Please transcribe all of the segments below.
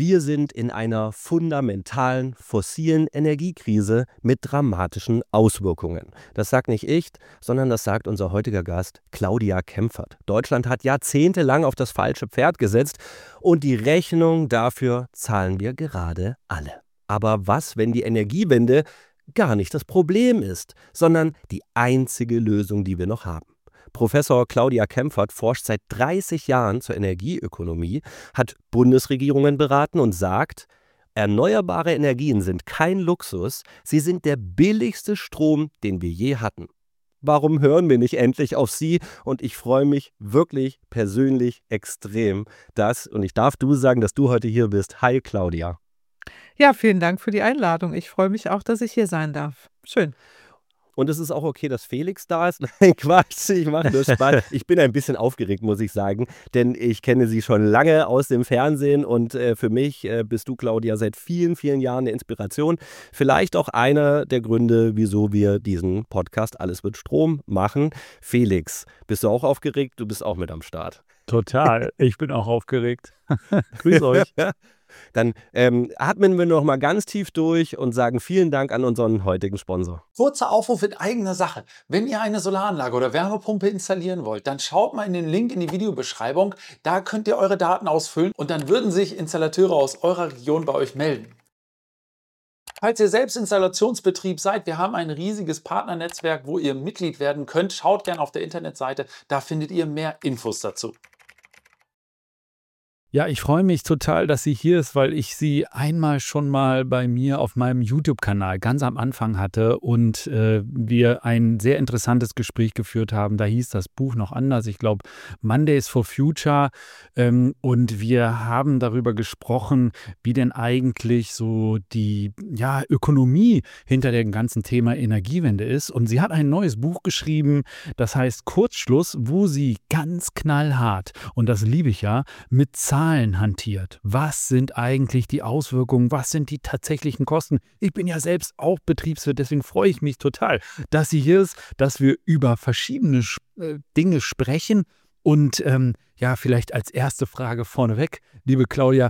Wir sind in einer fundamentalen fossilen Energiekrise mit dramatischen Auswirkungen. Das sagt nicht ich, sondern das sagt unser heutiger Gast Claudia Kempfert. Deutschland hat jahrzehntelang auf das falsche Pferd gesetzt und die Rechnung dafür zahlen wir gerade alle. Aber was, wenn die Energiewende gar nicht das Problem ist, sondern die einzige Lösung, die wir noch haben? Professor Claudia Kempfert forscht seit 30 Jahren zur Energieökonomie, hat Bundesregierungen beraten und sagt, erneuerbare Energien sind kein Luxus, sie sind der billigste Strom, den wir je hatten. Warum hören wir nicht endlich auf sie? Und ich freue mich wirklich persönlich extrem, und ich darf du sagen, dass du heute hier bist. Hi Claudia. Ja, vielen Dank für die Einladung. Ich freue mich auch, dass ich hier sein darf. Schön. Und es ist auch okay, dass Felix da ist. Nein, Quatsch, ich mache nur Spaß. Ich bin ein bisschen aufgeregt, muss ich sagen, denn ich kenne sie schon lange aus dem Fernsehen und für mich bist du, Claudia, seit vielen, vielen Jahren eine Inspiration. Vielleicht auch einer der Gründe, wieso wir diesen Podcast Alles wird Strom machen. Felix, bist du auch aufgeregt? Du bist auch mit am Start. Total, ich bin auch aufgeregt. Grüß euch. Dann atmen wir noch mal ganz tief durch und sagen vielen Dank an unseren heutigen Sponsor. Kurzer Aufruf in eigener Sache. Wenn ihr eine Solaranlage oder Wärmepumpe installieren wollt, dann schaut mal in den Link in die Videobeschreibung. Da könnt ihr eure Daten ausfüllen und dann würden sich Installateure aus eurer Region bei euch melden. Falls ihr selbst Installationsbetrieb seid, wir haben ein riesiges Partnernetzwerk, wo ihr Mitglied werden könnt. Schaut gerne auf der Internetseite, da findet ihr mehr Infos dazu. Ja, ich freue mich total, dass sie hier ist, weil ich sie einmal schon mal bei mir auf meinem YouTube-Kanal ganz am Anfang hatte und wir ein sehr interessantes Gespräch geführt haben. Da hieß das Buch noch anders, ich glaube Mondays for Future, und wir haben darüber gesprochen, wie denn eigentlich so die Ökonomie hinter dem ganzen Thema Energiewende ist. Und sie hat ein neues Buch geschrieben, das heißt Kurzschluss, wo sie ganz knallhart, und das liebe ich ja, mit Zahlen hantiert. Was sind eigentlich die Auswirkungen? Was sind die tatsächlichen Kosten? Ich bin ja selbst auch Betriebswirt, deswegen freue ich mich total, dass sie hier ist, dass wir über verschiedene Dinge sprechen. Und vielleicht als erste Frage vorneweg, liebe Claudia,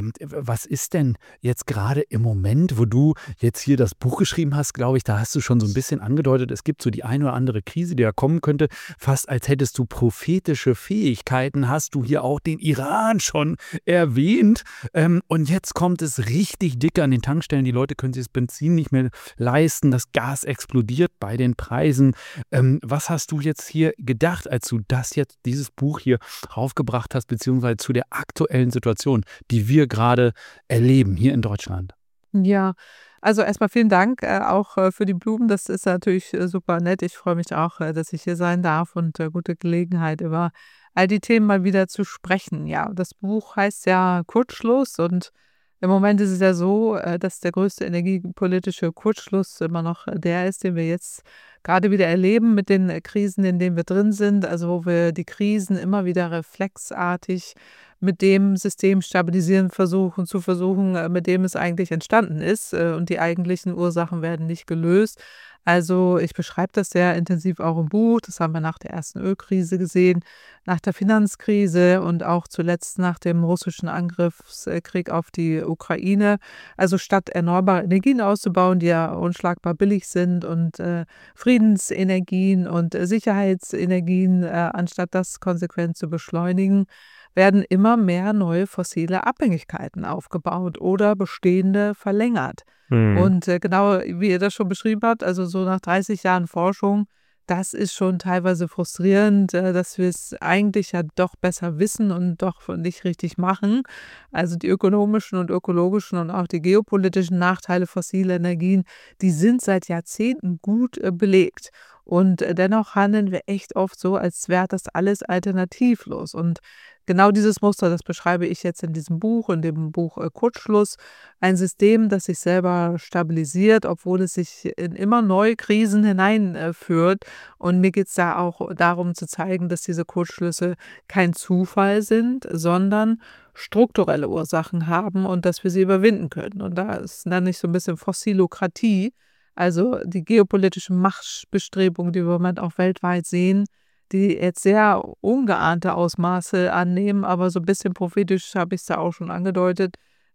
was ist denn jetzt gerade im Moment, wo du jetzt hier das Buch geschrieben hast, glaube ich, da hast du schon so ein bisschen angedeutet, es gibt so die eine oder andere Krise, die da kommen könnte, fast als hättest du prophetische Fähigkeiten, hast du hier auch den Iran schon erwähnt, und jetzt kommt es richtig dick an den Tankstellen, die Leute können sich das Benzin nicht mehr leisten, das Gas explodiert bei den Preisen. Was hast du jetzt hier gedacht, als du dieses Buch hier raufgebracht hast, beziehungsweise zu der aktuellen Situation, die wir gerade erleben hier in Deutschland? Ja, also erstmal vielen Dank auch für die Blumen. Das ist natürlich super nett. Ich freue mich auch, dass ich hier sein darf und gute Gelegenheit, über all die Themen mal wieder zu sprechen. Ja, das Buch heißt ja Kurzschluss und im Moment ist es ja so, dass der größte energiepolitische Kurzschluss immer noch der ist, den wir jetzt gerade wieder erleben mit den Krisen, in denen wir drin sind. Also wo wir die Krisen immer wieder reflexartig mit dem System stabilisieren versuchen, mit dem es eigentlich entstanden ist. Und die eigentlichen Ursachen werden nicht gelöst. Also ich beschreibe das sehr intensiv auch im Buch. Das haben wir nach der ersten Ölkrise gesehen, nach der Finanzkrise und auch zuletzt nach dem russischen Angriffskrieg auf die Ukraine. Also statt erneuerbare Energien auszubauen, die ja unschlagbar billig sind, und Friedensenergien und Sicherheitsenergien, anstatt das konsequent zu beschleunigen, werden immer mehr neue fossile Abhängigkeiten aufgebaut oder bestehende verlängert. Und genau wie ihr das schon beschrieben habt, also so nach 30 Jahren Forschung, das ist schon teilweise frustrierend, dass wir es eigentlich ja doch besser wissen und doch nicht richtig machen. Also die ökonomischen und ökologischen und auch die geopolitischen Nachteile fossiler Energien, die sind seit Jahrzehnten gut belegt. Und dennoch handeln wir echt oft so, als wäre das alles alternativlos. Und genau dieses Muster, das beschreibe ich jetzt in diesem Buch, in dem Buch Kurzschluss. Ein System, das sich selber stabilisiert, obwohl es sich in immer neue Krisen hineinführt. Und mir geht es da auch darum zu zeigen, dass diese Kurzschlüsse kein Zufall sind, sondern strukturelle Ursachen haben und dass wir sie überwinden können. Und da ist dann nicht so ein bisschen Fossilokratie, also die geopolitischen Machtbestrebungen, die wir im Moment auch weltweit sehen, die jetzt sehr ungeahnte Ausmaße annehmen, aber so ein bisschen prophetisch habe ich es da auch schon angedeutet,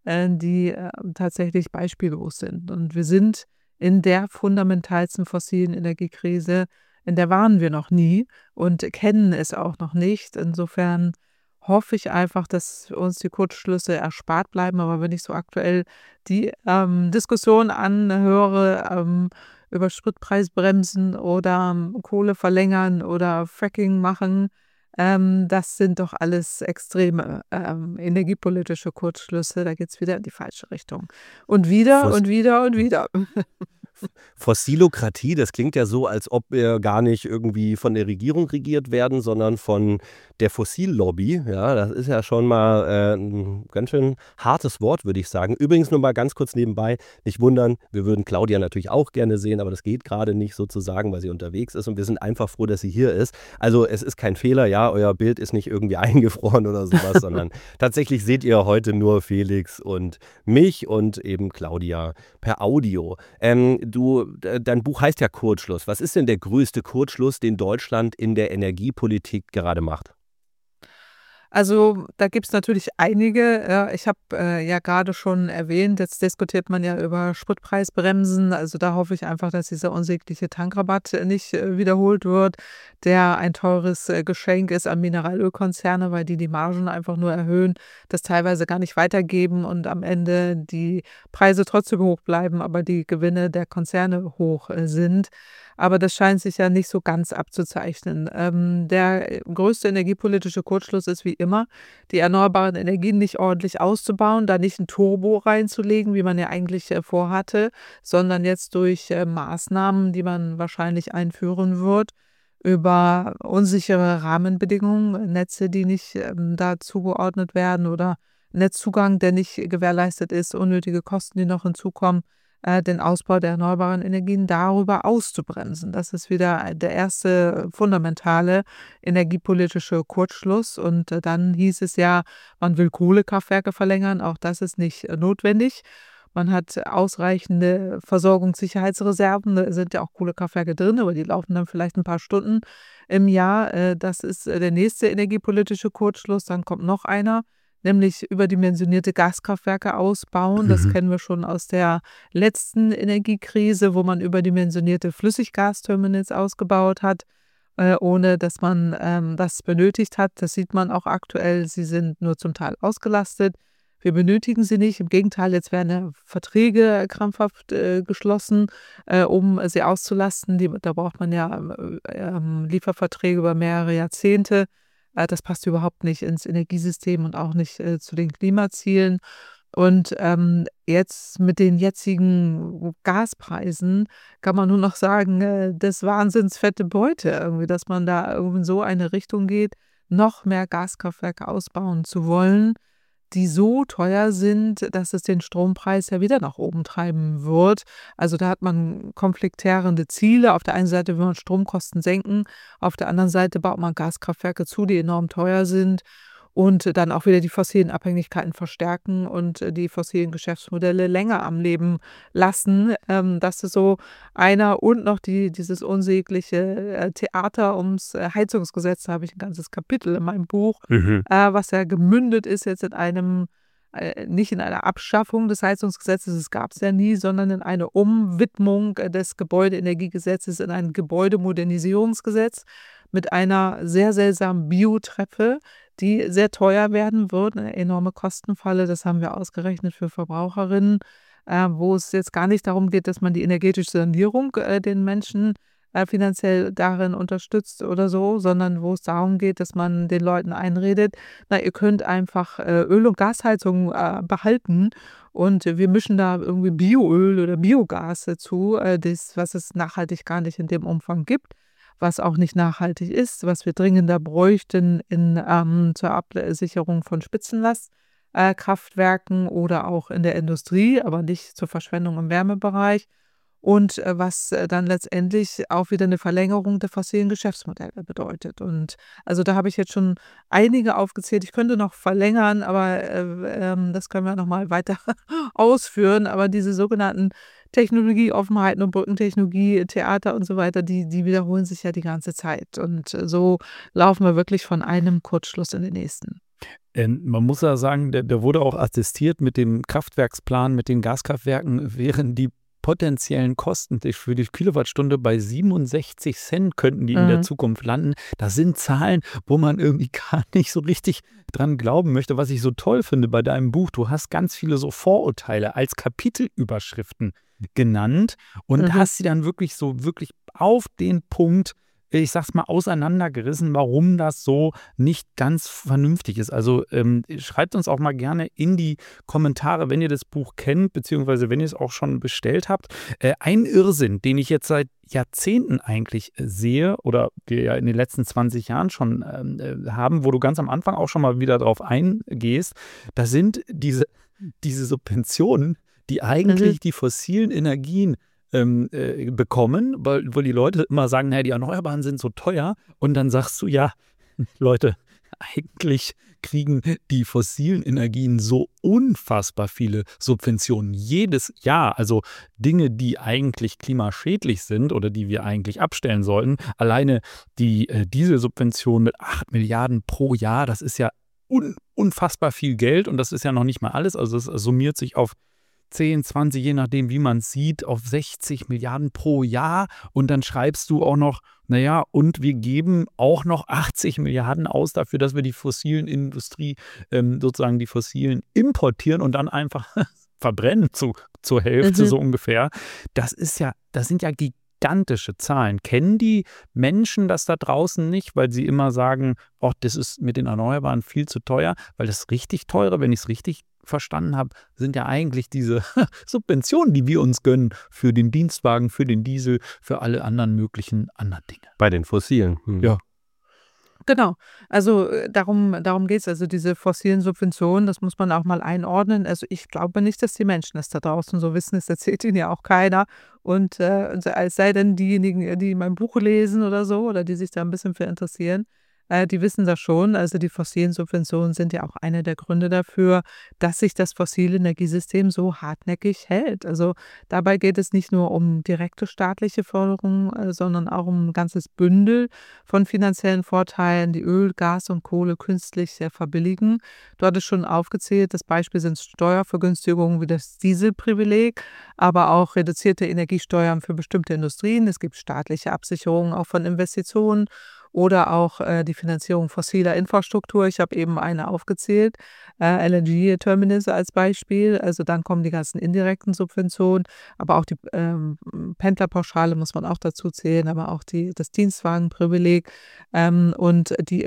die tatsächlich beispiellos sind. Und wir sind in der fundamentalsten fossilen Energiekrise, in der waren wir noch nie und kennen es auch noch nicht. Insofern hoffe ich einfach, dass uns die Kurzschlüsse erspart bleiben. Aber wenn ich so aktuell die Diskussion anhöre über Spritpreisbremsen oder Kohle verlängern oder Fracking machen, das sind doch alles extreme energiepolitische Kurzschlüsse. Da geht es wieder in die falsche Richtung. Und wieder Fos und wieder und wieder. Fossilokratie, das klingt ja so, als ob wir gar nicht irgendwie von der Regierung regiert werden, sondern von der Fossillobby. Ja, das ist ja schon mal ein ganz schön hartes Wort, würde ich sagen. Übrigens nur mal ganz kurz nebenbei, nicht wundern, wir würden Claudia natürlich auch gerne sehen, aber das geht gerade nicht sozusagen, weil sie unterwegs ist und wir sind einfach froh, dass sie hier ist. Also es ist kein Fehler, ja, euer Bild ist nicht irgendwie eingefroren oder sowas, sondern tatsächlich seht ihr heute nur Felix und mich und eben Claudia per Audio. Dein Buch heißt ja Kurzschluss. Was ist denn der größte Kurzschluss, den Deutschland in der Energiepolitik gerade macht? Also, da gibt's natürlich einige. Ich habe ja gerade schon erwähnt, jetzt diskutiert man ja über Spritpreisbremsen. Also, da hoffe ich einfach, dass dieser unsägliche Tankrabatt nicht wiederholt wird, der ein teures Geschenk ist an Mineralölkonzerne, weil die Margen einfach nur erhöhen, das teilweise gar nicht weitergeben und am Ende die Preise trotzdem hoch bleiben, aber die Gewinne der Konzerne hoch sind. Aber das scheint sich ja nicht so ganz abzuzeichnen. Der größte energiepolitische Kurzschluss ist wie immer, die erneuerbaren Energien nicht ordentlich auszubauen, da nicht ein Turbo reinzulegen, wie man ja eigentlich vorhatte, sondern jetzt durch Maßnahmen, die man wahrscheinlich einführen wird, über unsichere Rahmenbedingungen, Netze, die nicht da zugeordnet werden oder Netzzugang, der nicht gewährleistet ist, unnötige Kosten, die noch hinzukommen, den Ausbau der erneuerbaren Energien darüber auszubremsen. Das ist wieder der erste fundamentale energiepolitische Kurzschluss. Und dann hieß es ja, man will Kohlekraftwerke verlängern. Auch das ist nicht notwendig. Man hat ausreichende Versorgungssicherheitsreserven. Da sind ja auch Kohlekraftwerke drin, aber die laufen dann vielleicht ein paar Stunden im Jahr. Das ist der nächste energiepolitische Kurzschluss. Dann kommt noch einer, nämlich überdimensionierte Gaskraftwerke ausbauen. Das kennen wir schon aus der letzten Energiekrise, wo man überdimensionierte Flüssiggasterminals ausgebaut hat, ohne dass man das benötigt hat. Das sieht man auch aktuell. Sie sind nur zum Teil ausgelastet. Wir benötigen sie nicht. Im Gegenteil, jetzt werden ja Verträge krampfhaft geschlossen, um sie auszulasten. Da braucht man ja Lieferverträge über mehrere Jahrzehnte. Das passt überhaupt nicht ins Energiesystem und auch nicht zu den Klimazielen. Und jetzt mit den jetzigen Gaspreisen kann man nur noch sagen, das Wahnsinns fette Beute irgendwie, dass man da irgendwie in so eine Richtung geht, noch mehr Gaskraftwerke ausbauen zu wollen, die so teuer sind, dass es den Strompreis ja wieder nach oben treiben wird. Also da hat man konfliktierende Ziele. Auf der einen Seite will man Stromkosten senken, auf der anderen Seite baut man Gaskraftwerke zu, die enorm teuer sind und dann auch wieder die fossilen Abhängigkeiten verstärken und die fossilen Geschäftsmodelle länger am Leben lassen. Das ist so einer und noch dieses unsägliche Theater ums Heizungsgesetz. Da habe ich ein ganzes Kapitel in meinem Buch, was ja gemündet ist jetzt in einem, nicht in einer Abschaffung des Heizungsgesetzes, das gab es ja nie, sondern in eine Umwidmung des Gebäudeenergiegesetzes in ein Gebäudemodernisierungsgesetz mit einer sehr seltsamen Biotreppe, die sehr teuer werden wird, eine enorme Kostenfalle. Das haben wir ausgerechnet für Verbraucherinnen, wo es jetzt gar nicht darum geht, dass man die energetische Sanierung den Menschen finanziell darin unterstützt oder so, sondern wo es darum geht, dass man den Leuten einredet, na, ihr könnt einfach Öl- und Gasheizung behalten und wir mischen da irgendwie Bioöl oder Biogas dazu, was es nachhaltig gar nicht in dem Umfang gibt, was auch nicht nachhaltig ist, was wir dringender bräuchten zur Absicherung von Spitzenlastkraftwerken oder auch in der Industrie, aber nicht zur Verschwendung im Wärmebereich. Und was dann letztendlich auch wieder eine Verlängerung der fossilen Geschäftsmodelle bedeutet. Und also da habe ich jetzt schon einige aufgezählt. Ich könnte noch verlängern, aber das können wir noch mal weiter ausführen. Aber diese sogenannten Technologieoffenheiten und Brückentechnologie, Theater und so weiter, die wiederholen sich ja die ganze Zeit. Und so laufen wir wirklich von einem Kurzschluss in den nächsten. Man muss ja sagen, der wurde auch attestiert mit dem Kraftwerksplan, mit den Gaskraftwerken, wären die potenziellen Kosten für die Kilowattstunde bei 67 Cent könnten die in der Zukunft landen. Das sind Zahlen, wo man irgendwie gar nicht so richtig dran glauben möchte. Was ich so toll finde bei deinem Buch, du hast ganz viele so Vorurteile als Kapitelüberschriften genannt und hast sie dann wirklich auf den Punkt, ich sag's mal, auseinandergerissen, warum das so nicht ganz vernünftig ist. Also schreibt uns auch mal gerne in die Kommentare, wenn ihr das Buch kennt, beziehungsweise wenn ihr es auch schon bestellt habt. Ein Irrsinn, den ich jetzt seit Jahrzehnten eigentlich sehe oder wir ja in den letzten 20 Jahren schon haben, wo du ganz am Anfang auch schon mal wieder drauf eingehst, das sind diese Subventionen, die eigentlich die fossilen Energien bekommen, weil die Leute immer sagen, naja, die Erneuerbaren sind so teuer und dann sagst du, ja, Leute, eigentlich kriegen die fossilen Energien so unfassbar viele Subventionen jedes Jahr, also Dinge, die eigentlich klimaschädlich sind oder die wir eigentlich abstellen sollten. Alleine die Dieselsubvention mit 8 Milliarden pro Jahr, das ist ja unfassbar viel Geld und das ist ja noch nicht mal alles, also es summiert sich auf 10, 20, je nachdem, wie man es sieht, auf 60 Milliarden pro Jahr. Und dann schreibst du auch noch, naja, und wir geben auch noch 80 Milliarden aus dafür, dass wir die fossilen Industrie, sozusagen die fossilen importieren und dann einfach verbrennen zur Hälfte so ungefähr. Das sind ja gigantische Zahlen. Kennen die Menschen das da draußen nicht, weil sie immer sagen, oh, das ist mit den Erneuerbaren viel zu teuer, weil das richtig teure, wenn ich es richtig verstanden habe, sind ja eigentlich diese Subventionen, die wir uns gönnen für den Dienstwagen, für den Diesel, für alle anderen möglichen anderen Dinge. Bei den Fossilen. Ja. Genau, also darum geht es. Also diese fossilen Subventionen, das muss man auch mal einordnen. Also ich glaube nicht, dass die Menschen es da draußen so wissen. Das erzählt ihnen ja auch keiner. Und es sei denn diejenigen, die mein Buch lesen oder so, oder die sich da ein bisschen für interessieren, die wissen das schon. Also die fossilen Subventionen sind ja auch einer der Gründe dafür, dass sich das fossile Energiesystem so hartnäckig hält. Also dabei geht es nicht nur um direkte staatliche Förderung, sondern auch um ein ganzes Bündel von finanziellen Vorteilen, die Öl, Gas und Kohle künstlich sehr verbilligen. Du hattest schon aufgezählt, das Beispiel sind Steuervergünstigungen wie das Dieselprivileg, aber auch reduzierte Energiesteuern für bestimmte Industrien. Es gibt staatliche Absicherungen auch von Investitionen oder auch die Finanzierung fossiler Infrastruktur. Ich habe eben eine aufgezählt, LNG-Terminals als Beispiel. Also dann kommen die ganzen indirekten Subventionen, aber auch die Pendlerpauschale muss man auch dazu zählen, aber auch das Dienstwagenprivileg und die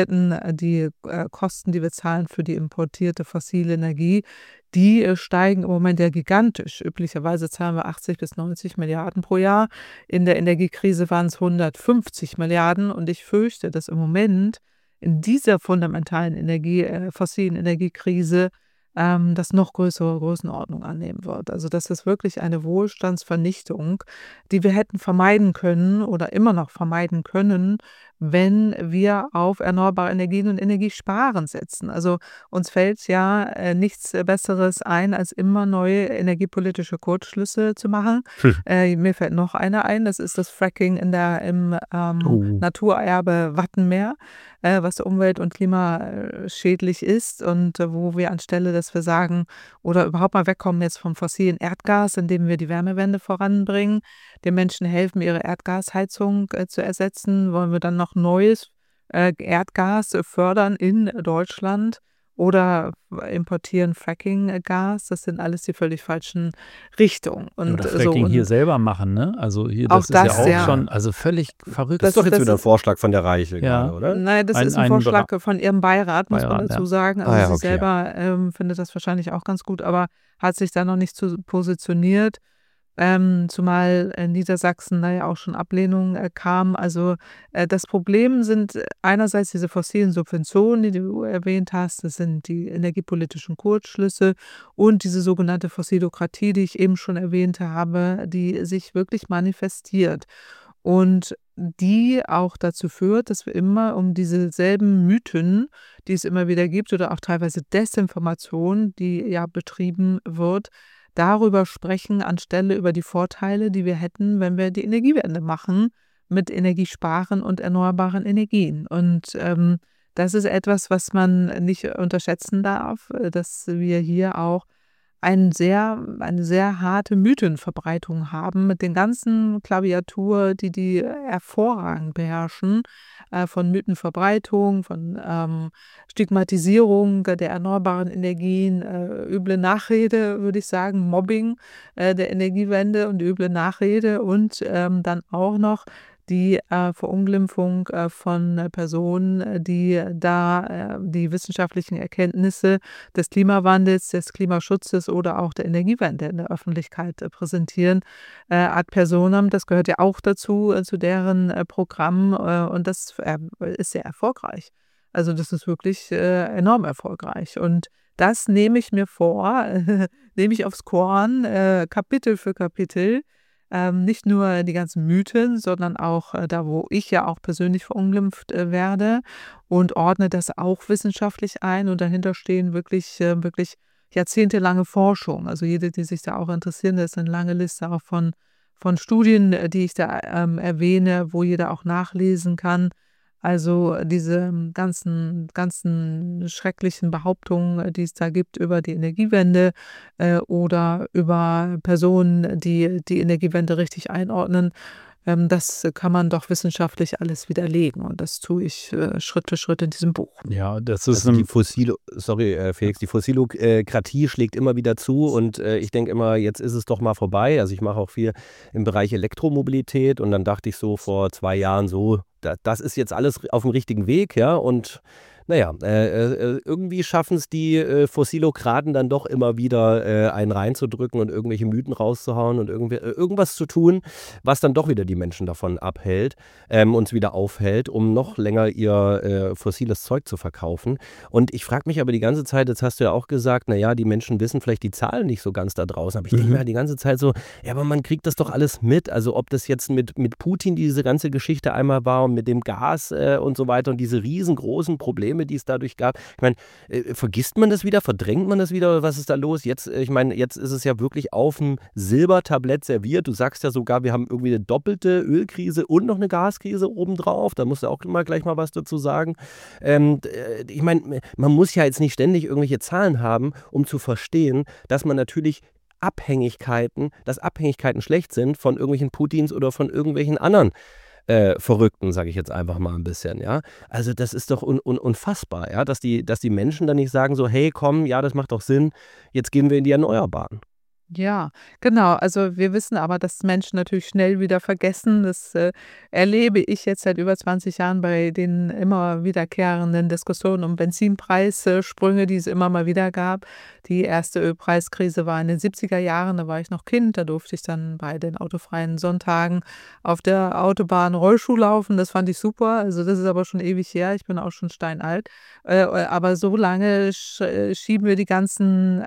Kosten, die wir zahlen für die importierte fossile Energie, die steigen im Moment ja gigantisch. Üblicherweise zahlen wir 80 bis 90 Milliarden pro Jahr. In der Energiekrise waren es 150 Milliarden und ich fürchte, dass im Moment in dieser fundamentalen fossilen Energiekrise das noch größere Größenordnung annehmen wird. Also das ist wirklich eine Wohlstandsvernichtung, die wir hätten vermeiden können oder immer noch vermeiden können, wenn wir auf erneuerbare Energien und Energiesparen setzen. Also uns fällt ja nichts Besseres ein, als immer neue energiepolitische Kurzschlüsse zu machen. Mir fällt noch einer ein, das ist das Fracking im Naturerbe Wattenmeer, was umwelt- und klimaschädlich ist und wo wir anstelle, dass wir sagen, oder überhaupt mal wegkommen jetzt vom fossilen Erdgas, indem wir die Wärmewende voranbringen, den Menschen helfen, ihre Erdgasheizung zu ersetzen, wollen wir dann noch neues Erdgas fördern in Deutschland oder importieren Fracking-Gas. Das sind alles die völlig falschen Richtungen. Oder Fracking hier selber machen, ne? Also hier, Auch das ist das, ja auch ja. schon, also völlig verrückt. Das ist doch jetzt wieder ein Vorschlag von der Reichel gerade, oder? Nein, das ist ein Vorschlag von ihrem Beirat, muss man dazu sagen. Also sie okay. selber findet das wahrscheinlich auch ganz gut, aber hat sich da noch nicht zu positioniert. Zumal in Niedersachsen da ja auch schon Ablehnung kam. Also das Problem sind einerseits diese fossilen Subventionen, die du erwähnt hast, das sind die energiepolitischen Kurzschlüsse und diese sogenannte Fossilokratie, die ich eben schon erwähnt habe, die sich wirklich manifestiert und die auch dazu führt, dass wir immer um diese selben Mythen, die es immer wieder gibt oder auch teilweise Desinformation, die ja betrieben wird, darüber sprechen, anstelle über die Vorteile, die wir hätten, wenn wir die Energiewende machen mit Energiesparen und erneuerbaren Energien. Und das ist etwas, was man nicht unterschätzen darf, dass wir hier auch eine sehr harte Mythenverbreitung haben mit den ganzen Klaviatur, die hervorragend beherrschen, von Mythenverbreitung, von Stigmatisierung der erneuerbaren Energien, üble Nachrede, würde ich sagen, Mobbing der Energiewende und üble Nachrede und dann auch noch die Verunglimpfung von Personen, die da die wissenschaftlichen Erkenntnisse des Klimawandels, des Klimaschutzes oder auch der Energiewende in der Öffentlichkeit präsentieren. Ad personam, das gehört ja auch dazu, zu deren Programm und das ist sehr erfolgreich. Also das ist wirklich enorm erfolgreich und das nehme ich mir vor, nehme ich aufs Korn, Kapitel für Kapitel. Nicht nur die ganzen Mythen, sondern auch da, wo ich ja auch persönlich verunglimpft werde und ordne das auch wissenschaftlich ein und dahinter stehen wirklich jahrzehntelange Forschung. Also jede, die sich da auch interessieren, da ist eine lange Liste auch von Studien, die ich da erwähne, wo jeder auch nachlesen kann. Also diese ganzen schrecklichen Behauptungen, die es da gibt über die Energiewende oder über Personen, die die Energiewende richtig einordnen, das kann man doch wissenschaftlich alles widerlegen. Und das tue ich Schritt für Schritt in diesem Buch. Ja, das ist Also Felix, die Fossilokratie schlägt immer wieder zu und ich denke immer, jetzt ist es doch mal vorbei. Also ich mache auch viel im Bereich Elektromobilität und dann dachte ich so vor 2 Jahren so, das ist jetzt alles auf dem richtigen Weg, ja, und naja, irgendwie schaffen es die Fossilokraten dann doch immer wieder einen reinzudrücken und irgendwelche Mythen rauszuhauen und irgendwas zu tun, was dann doch wieder die Menschen davon abhält, uns wieder aufhält, um noch länger ihr fossiles Zeug zu verkaufen. Und ich frage mich aber die ganze Zeit, jetzt hast du ja auch gesagt, naja, die Menschen wissen vielleicht die Zahlen nicht so ganz da draußen, aber ich denke mir halt die ganze Zeit so, ja, aber man kriegt das doch alles mit, also ob das jetzt mit Putin diese ganze Geschichte einmal war und mit dem Gas und so weiter und diese riesengroßen Probleme, die es dadurch gab. Ich meine, vergisst man das wieder, verdrängt man das wieder oder was ist da los? Jetzt, ich meine, jetzt ist es ja wirklich auf dem Silbertablett serviert. Du sagst ja sogar, wir haben irgendwie eine doppelte Ölkrise und noch eine Gaskrise obendrauf. Da musst du auch gleich mal was dazu sagen. Ich meine, man muss ja jetzt nicht ständig irgendwelche Zahlen haben, um zu verstehen, dass man natürlich dass Abhängigkeiten schlecht sind von irgendwelchen Putins oder von irgendwelchen anderen Verrückten, sage ich jetzt einfach mal ein bisschen, ja. Also das ist doch unfassbar, ja, dass die Menschen dann nicht sagen so, hey, komm, ja, das macht doch Sinn, jetzt gehen wir in die Erneuerbaren. Ja, genau. Also wir wissen aber, dass Menschen natürlich schnell wieder vergessen. Das erlebe ich jetzt seit über 20 Jahren bei den immer wiederkehrenden Diskussionen um Benzinpreissprünge, die es immer mal wieder gab. Die erste Ölpreiskrise war in den 70er Jahren, da war ich noch Kind, da durfte ich dann bei den autofreien Sonntagen auf der Autobahn Rollschuh laufen. Das fand ich super. Also das ist aber schon ewig her, ich bin auch schon steinalt. Aber so lange schieben wir die ganzen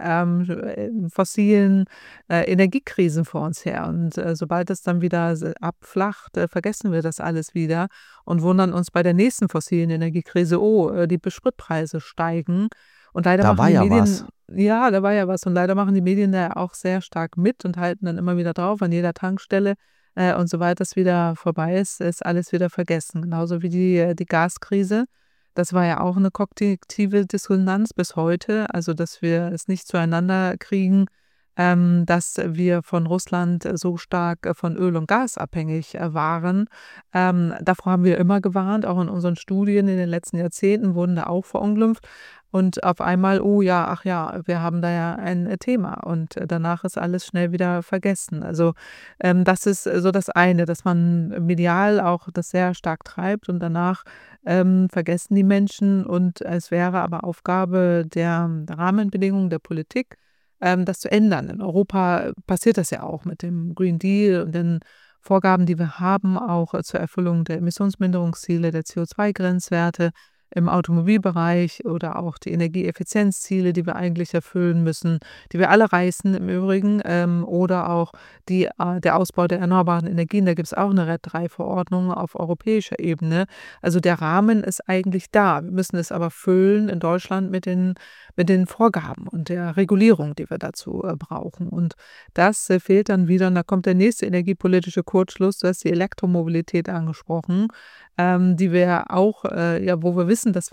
fossilen Energiekrisen vor uns her. Und sobald das dann wieder abflacht, vergessen wir das alles wieder und wundern uns bei der nächsten fossilen Energiekrise, die Spritpreise steigen. Und leider Da machen war die ja Medien, was. ja, da war ja was. Und leider machen die Medien da auch sehr stark mit und halten dann immer wieder drauf an jeder Tankstelle. Und sobald das wieder vorbei ist alles wieder vergessen. Genauso wie die Gaskrise. Das war ja auch eine kognitive Dissonanz bis heute. Also, dass wir es nicht zueinander kriegen, dass wir von Russland so stark von Öl und Gas abhängig waren. Davor haben wir immer gewarnt, auch in unseren Studien in den letzten Jahrzehnten wurden da auch verunglimpft. Und auf einmal, oh ja, ach ja, wir haben da ja ein Thema. Und danach ist alles schnell wieder vergessen. Also das ist so das eine, dass man medial auch das sehr stark treibt und danach vergessen die Menschen. Und es wäre aber Aufgabe der Rahmenbedingungen der Politik, das zu ändern. In Europa passiert das ja auch mit dem Green Deal und den Vorgaben, die wir haben, auch zur Erfüllung der Emissionsminderungsziele, der CO2-Grenzwerte im Automobilbereich oder auch die Energieeffizienzziele, die wir eigentlich erfüllen müssen, die wir alle reißen im Übrigen, oder auch der Ausbau der erneuerbaren Energien. Da gibt es auch eine RED III-Verordnung auf europäischer Ebene. Also der Rahmen ist eigentlich da. Wir müssen es aber füllen in Deutschland mit den Vorgaben und der Regulierung, die wir dazu brauchen. Und das fehlt dann wieder. Und da kommt der nächste energiepolitische Kurzschluss. Du hast die Elektromobilität angesprochen, die wir auch, wo wir wissen, wissen, dass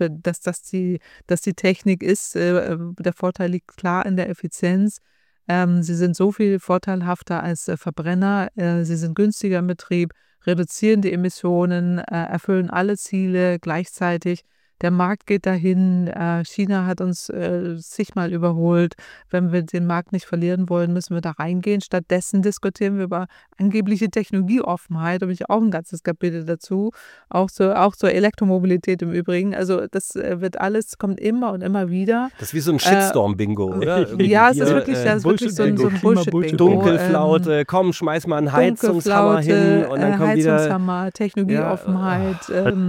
die Technik ist. Der Vorteil liegt klar in der Effizienz. Sie sind so viel vorteilhafter als Verbrenner. Sie sind günstiger im Betrieb, reduzieren die Emissionen, erfüllen alle Ziele gleichzeitig. Der Markt geht dahin. China hat uns zigmal überholt. Wenn wir den Markt nicht verlieren wollen, müssen wir da reingehen. Stattdessen diskutieren wir über angebliche Technologieoffenheit. Da habe ich auch ein ganzes Kapitel dazu. Auch zur Elektromobilität im Übrigen. Also das kommt immer und immer wieder. Das ist wie so ein Shitstorm-Bingo, oder? Ja, es ist wirklich so ein Bullshit-Bingo. Dunkelflaute, komm, schmeiß mal einen Heizungshammer hin und dann kommt wieder Heizungshammer, Technologieoffenheit.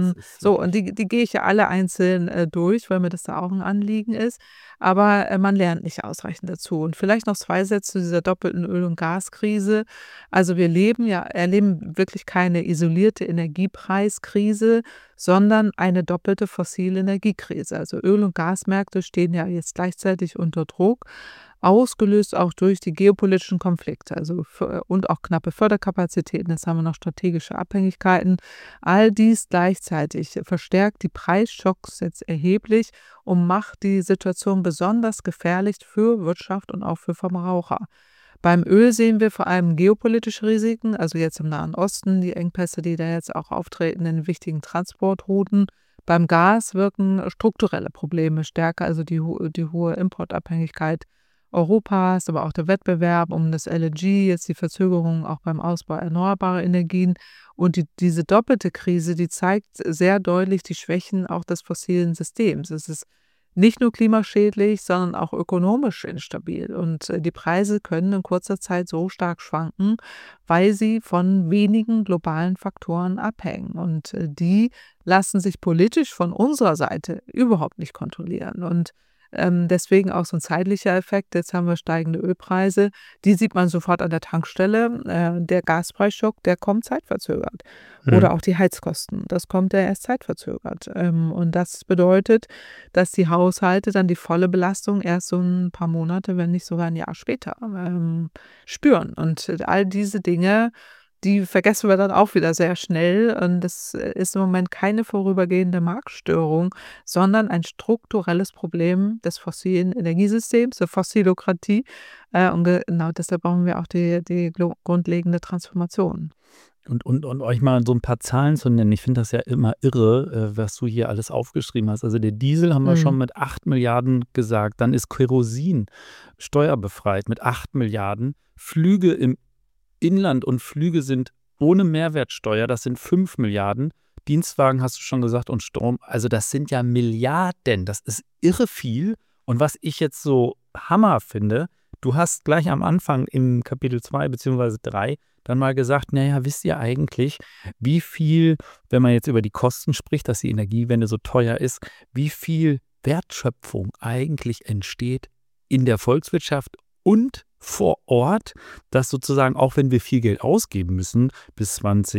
Und die gehe ich ja alle einzeln durch, weil mir das da auch ein Anliegen ist. Aber man lernt nicht ausreichend dazu. Und vielleicht noch 2 Sätze zu dieser doppelten Öl- und Gaskrise. Also wir erleben wirklich keine isolierte Energiepreiskrise, sondern eine doppelte fossile Energiekrise. Also Öl- und Gasmärkte stehen ja jetzt gleichzeitig unter Druck, ausgelöst auch durch die geopolitischen Konflikte, und auch knappe Förderkapazitäten. Jetzt haben wir noch strategische Abhängigkeiten. All dies gleichzeitig verstärkt die Preisschocks jetzt erheblich und macht die Situation besonders gefährlich für Wirtschaft und auch für Verbraucher. Beim Öl sehen wir vor allem geopolitische Risiken, also jetzt im Nahen Osten, die Engpässe, die da jetzt auch auftreten in wichtigen Transportrouten. Beim Gas wirken strukturelle Probleme stärker, also die hohe Importabhängigkeit Europas, aber auch der Wettbewerb um das LNG, jetzt die Verzögerung auch beim Ausbau erneuerbarer Energien. Und diese doppelte Krise, die zeigt sehr deutlich die Schwächen auch des fossilen Systems. Es ist nicht nur klimaschädlich, sondern auch ökonomisch instabil. Und die Preise können in kurzer Zeit so stark schwanken, weil sie von wenigen globalen Faktoren abhängen. Und die lassen sich politisch von unserer Seite überhaupt nicht kontrollieren. Und deswegen auch so ein zeitlicher Effekt. Jetzt haben wir steigende Ölpreise. Die sieht man sofort an der Tankstelle. Der Gaspreisschock, der kommt zeitverzögert. Oder auch die Heizkosten. Das kommt ja erst zeitverzögert. Und das bedeutet, dass die Haushalte dann die volle Belastung erst so ein paar Monate, wenn nicht sogar ein Jahr später spüren. Und all diese Dinge, die vergessen wir dann auch wieder sehr schnell. Und das ist im Moment keine vorübergehende Marktstörung, sondern ein strukturelles Problem des fossilen Energiesystems, der Fossilokratie. Und genau deshalb brauchen wir auch die grundlegende Transformation. Und euch mal so ein paar Zahlen zu nennen. Ich finde das ja immer irre, was du hier alles aufgeschrieben hast. Also der Diesel haben wir schon mit 8 Milliarden gesagt. Dann ist Kerosin steuerbefreit mit 8 Milliarden. Flüge im Inland und Flüge sind ohne Mehrwertsteuer, das sind 5 Milliarden. Dienstwagen hast du schon gesagt und Strom, also das sind ja Milliarden, das ist irre viel. Und was ich jetzt so Hammer finde, du hast gleich am Anfang im Kapitel 2 bzw. 3 dann mal gesagt, naja, wisst ihr eigentlich, wie viel, wenn man jetzt über die Kosten spricht, dass die Energiewende so teuer ist, wie viel Wertschöpfung eigentlich entsteht in der Volkswirtschaft und vor Ort, dass sozusagen, auch wenn wir viel Geld ausgeben müssen, bis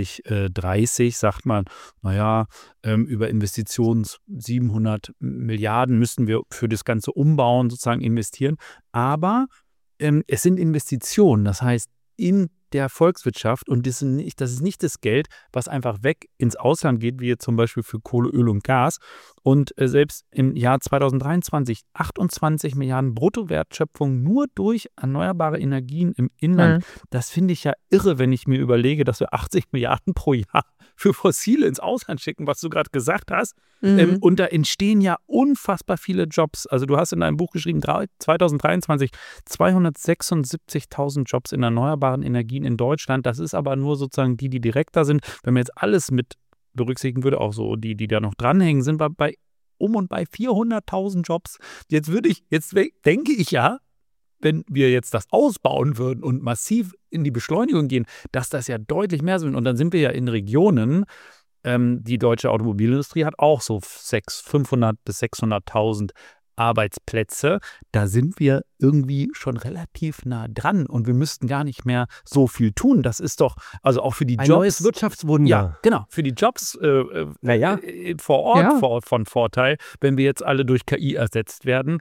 2030, sagt man, naja, über Investitionen 700 Milliarden müssen wir für das ganze Umbauen sozusagen investieren. Aber es sind Investitionen, das heißt, in der Volkswirtschaft, und das ist nicht das Geld, was einfach weg ins Ausland geht, wie jetzt zum Beispiel für Kohle, Öl und Gas. Und selbst im Jahr 2023 28 Milliarden Bruttowertschöpfung nur durch erneuerbare Energien im Inland. Das finde ich ja irre, wenn ich mir überlege, dass wir 80 Milliarden pro Jahr für Fossile ins Ausland schicken, was du gerade gesagt hast. Und da entstehen ja unfassbar viele Jobs. Also du hast in deinem Buch geschrieben, 2023 276.000 Jobs in erneuerbaren Energien in Deutschland. Das ist aber nur sozusagen die direkt da sind. Wenn man jetzt alles mit berücksichtigen würde, auch so die da noch dranhängen, sind wir bei 400.000 Jobs. Jetzt denke ich ja, wenn wir jetzt das ausbauen würden und massiv in die Beschleunigung gehen, dass das ja deutlich mehr sind. Und dann sind wir ja in Regionen, die deutsche Automobilindustrie hat auch so 500.000 bis 600.000 Arbeitsplätze. Da sind wir irgendwie schon relativ nah dran und wir müssten gar nicht mehr so viel tun. Das ist doch, also auch für die Jobs. Ein neues Wirtschaftswunder. Ja, genau. Für die Jobs vor Ort von Vorteil, wenn wir jetzt alle durch KI ersetzt werden.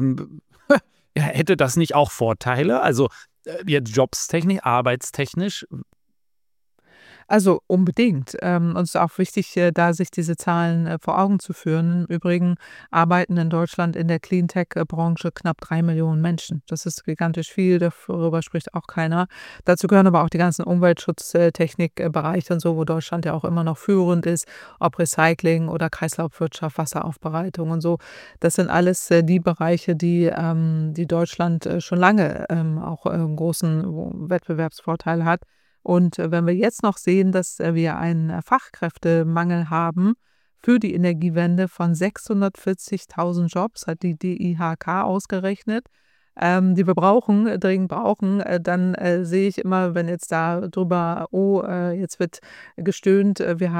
Hätte das nicht auch Vorteile? Also jetzt jobstechnisch, arbeitstechnisch? Also unbedingt. Uns ist auch wichtig, da sich diese Zahlen vor Augen zu führen. Im Übrigen arbeiten in Deutschland in der Cleantech-Branche knapp 3 Millionen Menschen. Das ist gigantisch viel, darüber spricht auch keiner. Dazu gehören aber auch die ganzen Umweltschutztechnikbereiche und so, wo Deutschland ja auch immer noch führend ist, ob Recycling oder Kreislaufwirtschaft, Wasseraufbereitung und so. Das sind alles die Bereiche, die Deutschland schon lange auch einen großen Wettbewerbsvorteil hat. Und wenn wir jetzt noch sehen, dass wir einen Fachkräftemangel haben für die Energiewende von 640.000 Jobs, hat die DIHK ausgerechnet, die wir dringend brauchen, dann sehe ich immer, wenn jetzt da drüber, jetzt wird gestöhnt,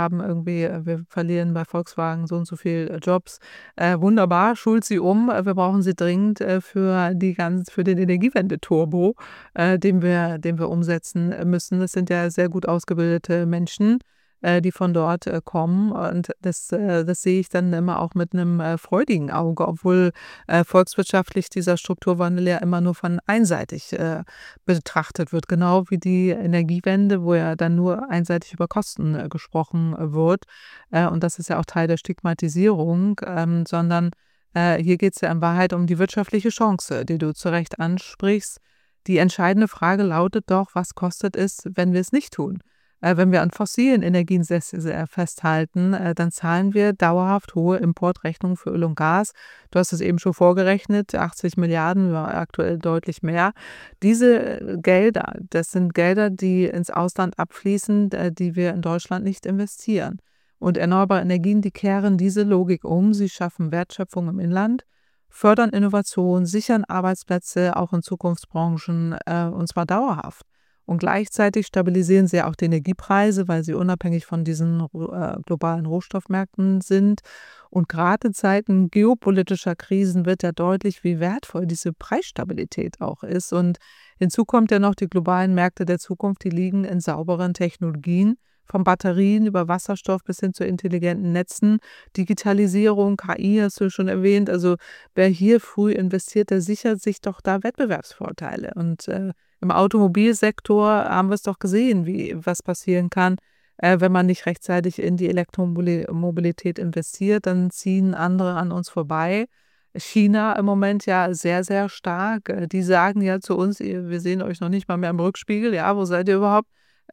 wir verlieren bei Volkswagen so und so viel Jobs. Wunderbar, schult sie um. Wir brauchen sie dringend für den Energiewende-Turbo, den wir umsetzen müssen. Das sind ja sehr gut ausgebildete Menschen, die von dort kommen. Und das sehe ich dann immer auch mit einem freudigen Auge, obwohl volkswirtschaftlich dieser Strukturwandel ja immer nur von einseitig betrachtet wird. Genau wie die Energiewende, wo ja dann nur einseitig über Kosten gesprochen wird. Und das ist ja auch Teil der Stigmatisierung, sondern hier geht es ja in Wahrheit um die wirtschaftliche Chance, die du zu Recht ansprichst. Die entscheidende Frage lautet doch, was kostet es, wenn wir es nicht tun? Wenn wir an fossilen Energien festhalten, dann zahlen wir dauerhaft hohe Importrechnungen für Öl und Gas. Du hast es eben schon vorgerechnet, 80 Milliarden, aktuell deutlich mehr. Diese Gelder, das sind Gelder, die ins Ausland abfließen, die wir in Deutschland nicht investieren. Und erneuerbare Energien, die kehren diese Logik um. Sie schaffen Wertschöpfung im Inland, fördern Innovation, sichern Arbeitsplätze auch in Zukunftsbranchen, und zwar dauerhaft. Und gleichzeitig stabilisieren sie auch die Energiepreise, weil sie unabhängig von diesen globalen Rohstoffmärkten sind. Und gerade in Zeiten geopolitischer Krisen wird ja deutlich, wie wertvoll diese Preisstabilität auch ist. Und hinzu kommt ja noch, die globalen Märkte der Zukunft, die liegen in sauberen Technologien, von Batterien über Wasserstoff bis hin zu intelligenten Netzen, Digitalisierung, KI hast du schon erwähnt. Also wer hier früh investiert, der sichert sich doch da Wettbewerbsvorteile. Und im Automobilsektor haben wir es doch gesehen, was passieren kann, wenn man nicht rechtzeitig in die Elektromobilität investiert, dann ziehen andere an uns vorbei. China im Moment ja sehr, sehr stark. Die sagen ja zu uns, wir sehen euch noch nicht mal mehr im Rückspiegel. Ja, wo seid ihr überhaupt?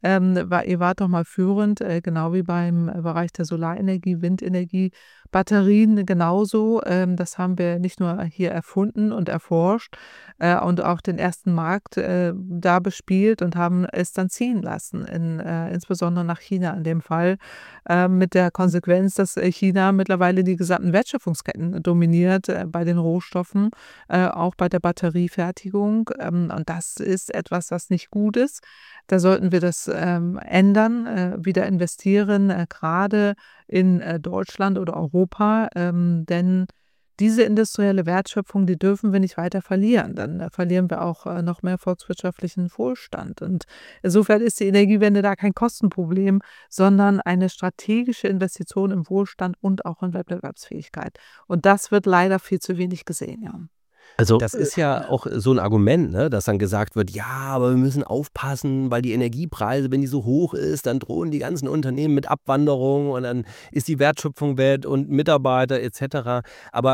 Ihr wart doch mal führend, genau wie beim Bereich der Solarenergie, Windenergie, Batterien genauso. Das haben wir nicht nur hier erfunden und erforscht und auch den ersten Markt da bespielt und haben es dann ziehen lassen, insbesondere nach China in dem Fall, mit der Konsequenz, dass China mittlerweile die gesamten Wertschöpfungsketten dominiert bei den Rohstoffen, auch bei der Batteriefertigung. Und das ist etwas, das nicht gut ist. Da sollten wir das ändern, wieder investieren, gerade in Deutschland oder Europa, denn diese industrielle Wertschöpfung, die dürfen wir nicht weiter verlieren. Dann verlieren wir auch noch mehr volkswirtschaftlichen Wohlstand. Und insofern ist die Energiewende da kein Kostenproblem, sondern eine strategische Investition im Wohlstand und auch in Wettbewerbsfähigkeit. Und das wird leider viel zu wenig gesehen, ja. Also das ist ja auch so ein Argument, ne, dass dann gesagt wird, ja, aber wir müssen aufpassen, weil die Energiepreise, wenn die so hoch ist, dann drohen die ganzen Unternehmen mit Abwanderung und dann ist die Wertschöpfung weg und Mitarbeiter etc. Aber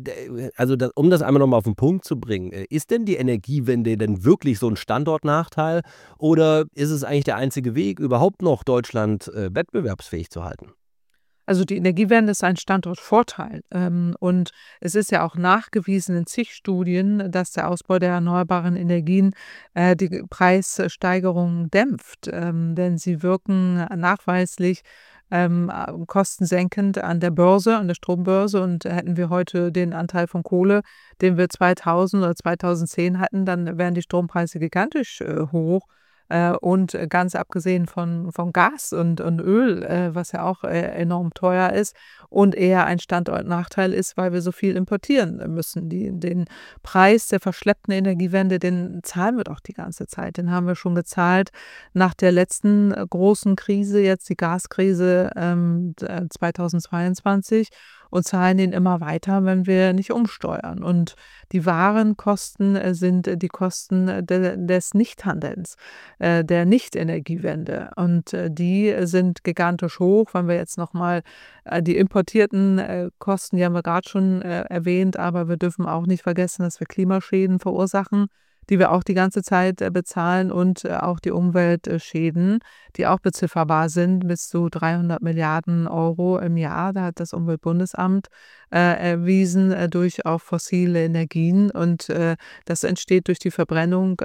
um das einmal nochmal auf den Punkt zu bringen, ist denn die Energiewende denn wirklich so ein Standortnachteil oder ist es eigentlich der einzige Weg, überhaupt noch Deutschland wettbewerbsfähig zu halten? Also die Energiewende ist ein Standortvorteil. Und es ist ja auch nachgewiesen in zig Studien, dass der Ausbau der erneuerbaren Energien die Preissteigerungen dämpft. Denn sie wirken nachweislich kostensenkend an der Börse, an der Strombörse. Und hätten wir heute den Anteil von Kohle, den wir 2000 oder 2010 hatten, dann wären die Strompreise gigantisch hoch. Und ganz abgesehen von Gas und Öl, was ja auch enorm teuer ist und eher ein Standortnachteil ist, weil wir so viel importieren müssen. Den Preis der verschleppten Energiewende, den zahlen wir doch die ganze Zeit. Den haben wir schon gezahlt nach der letzten großen Krise, jetzt die Gaskrise 2022. und zahlen ihn immer weiter, wenn wir nicht umsteuern. Und die wahren Kosten sind die Kosten des Nichthandelns, der Nicht-Energiewende. Und die sind gigantisch hoch. Wenn wir jetzt nochmal die importierten Kosten, die haben wir gerade schon erwähnt, aber wir dürfen auch nicht vergessen, dass wir Klimaschäden verursachen, die wir auch die ganze Zeit bezahlen und auch die Umweltschäden, die auch bezifferbar sind, bis zu 300 Milliarden Euro im Jahr. Da hat das Umweltbundesamt erwiesen durch auch fossile Energien. Und das entsteht durch die Verbrennung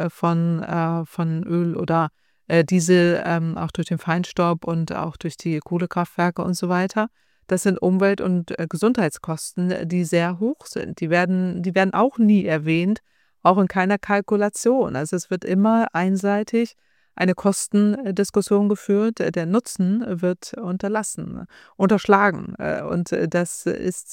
von Öl oder Diesel, auch durch den Feinstaub und auch durch die Kohlekraftwerke und so weiter. Das sind Umwelt- und Gesundheitskosten, die sehr hoch sind. Die werden auch nie erwähnt, auch in keiner Kalkulation. Also es wird immer einseitig eine Kostendiskussion geführt, der Nutzen wird unterschlagen. Und das ist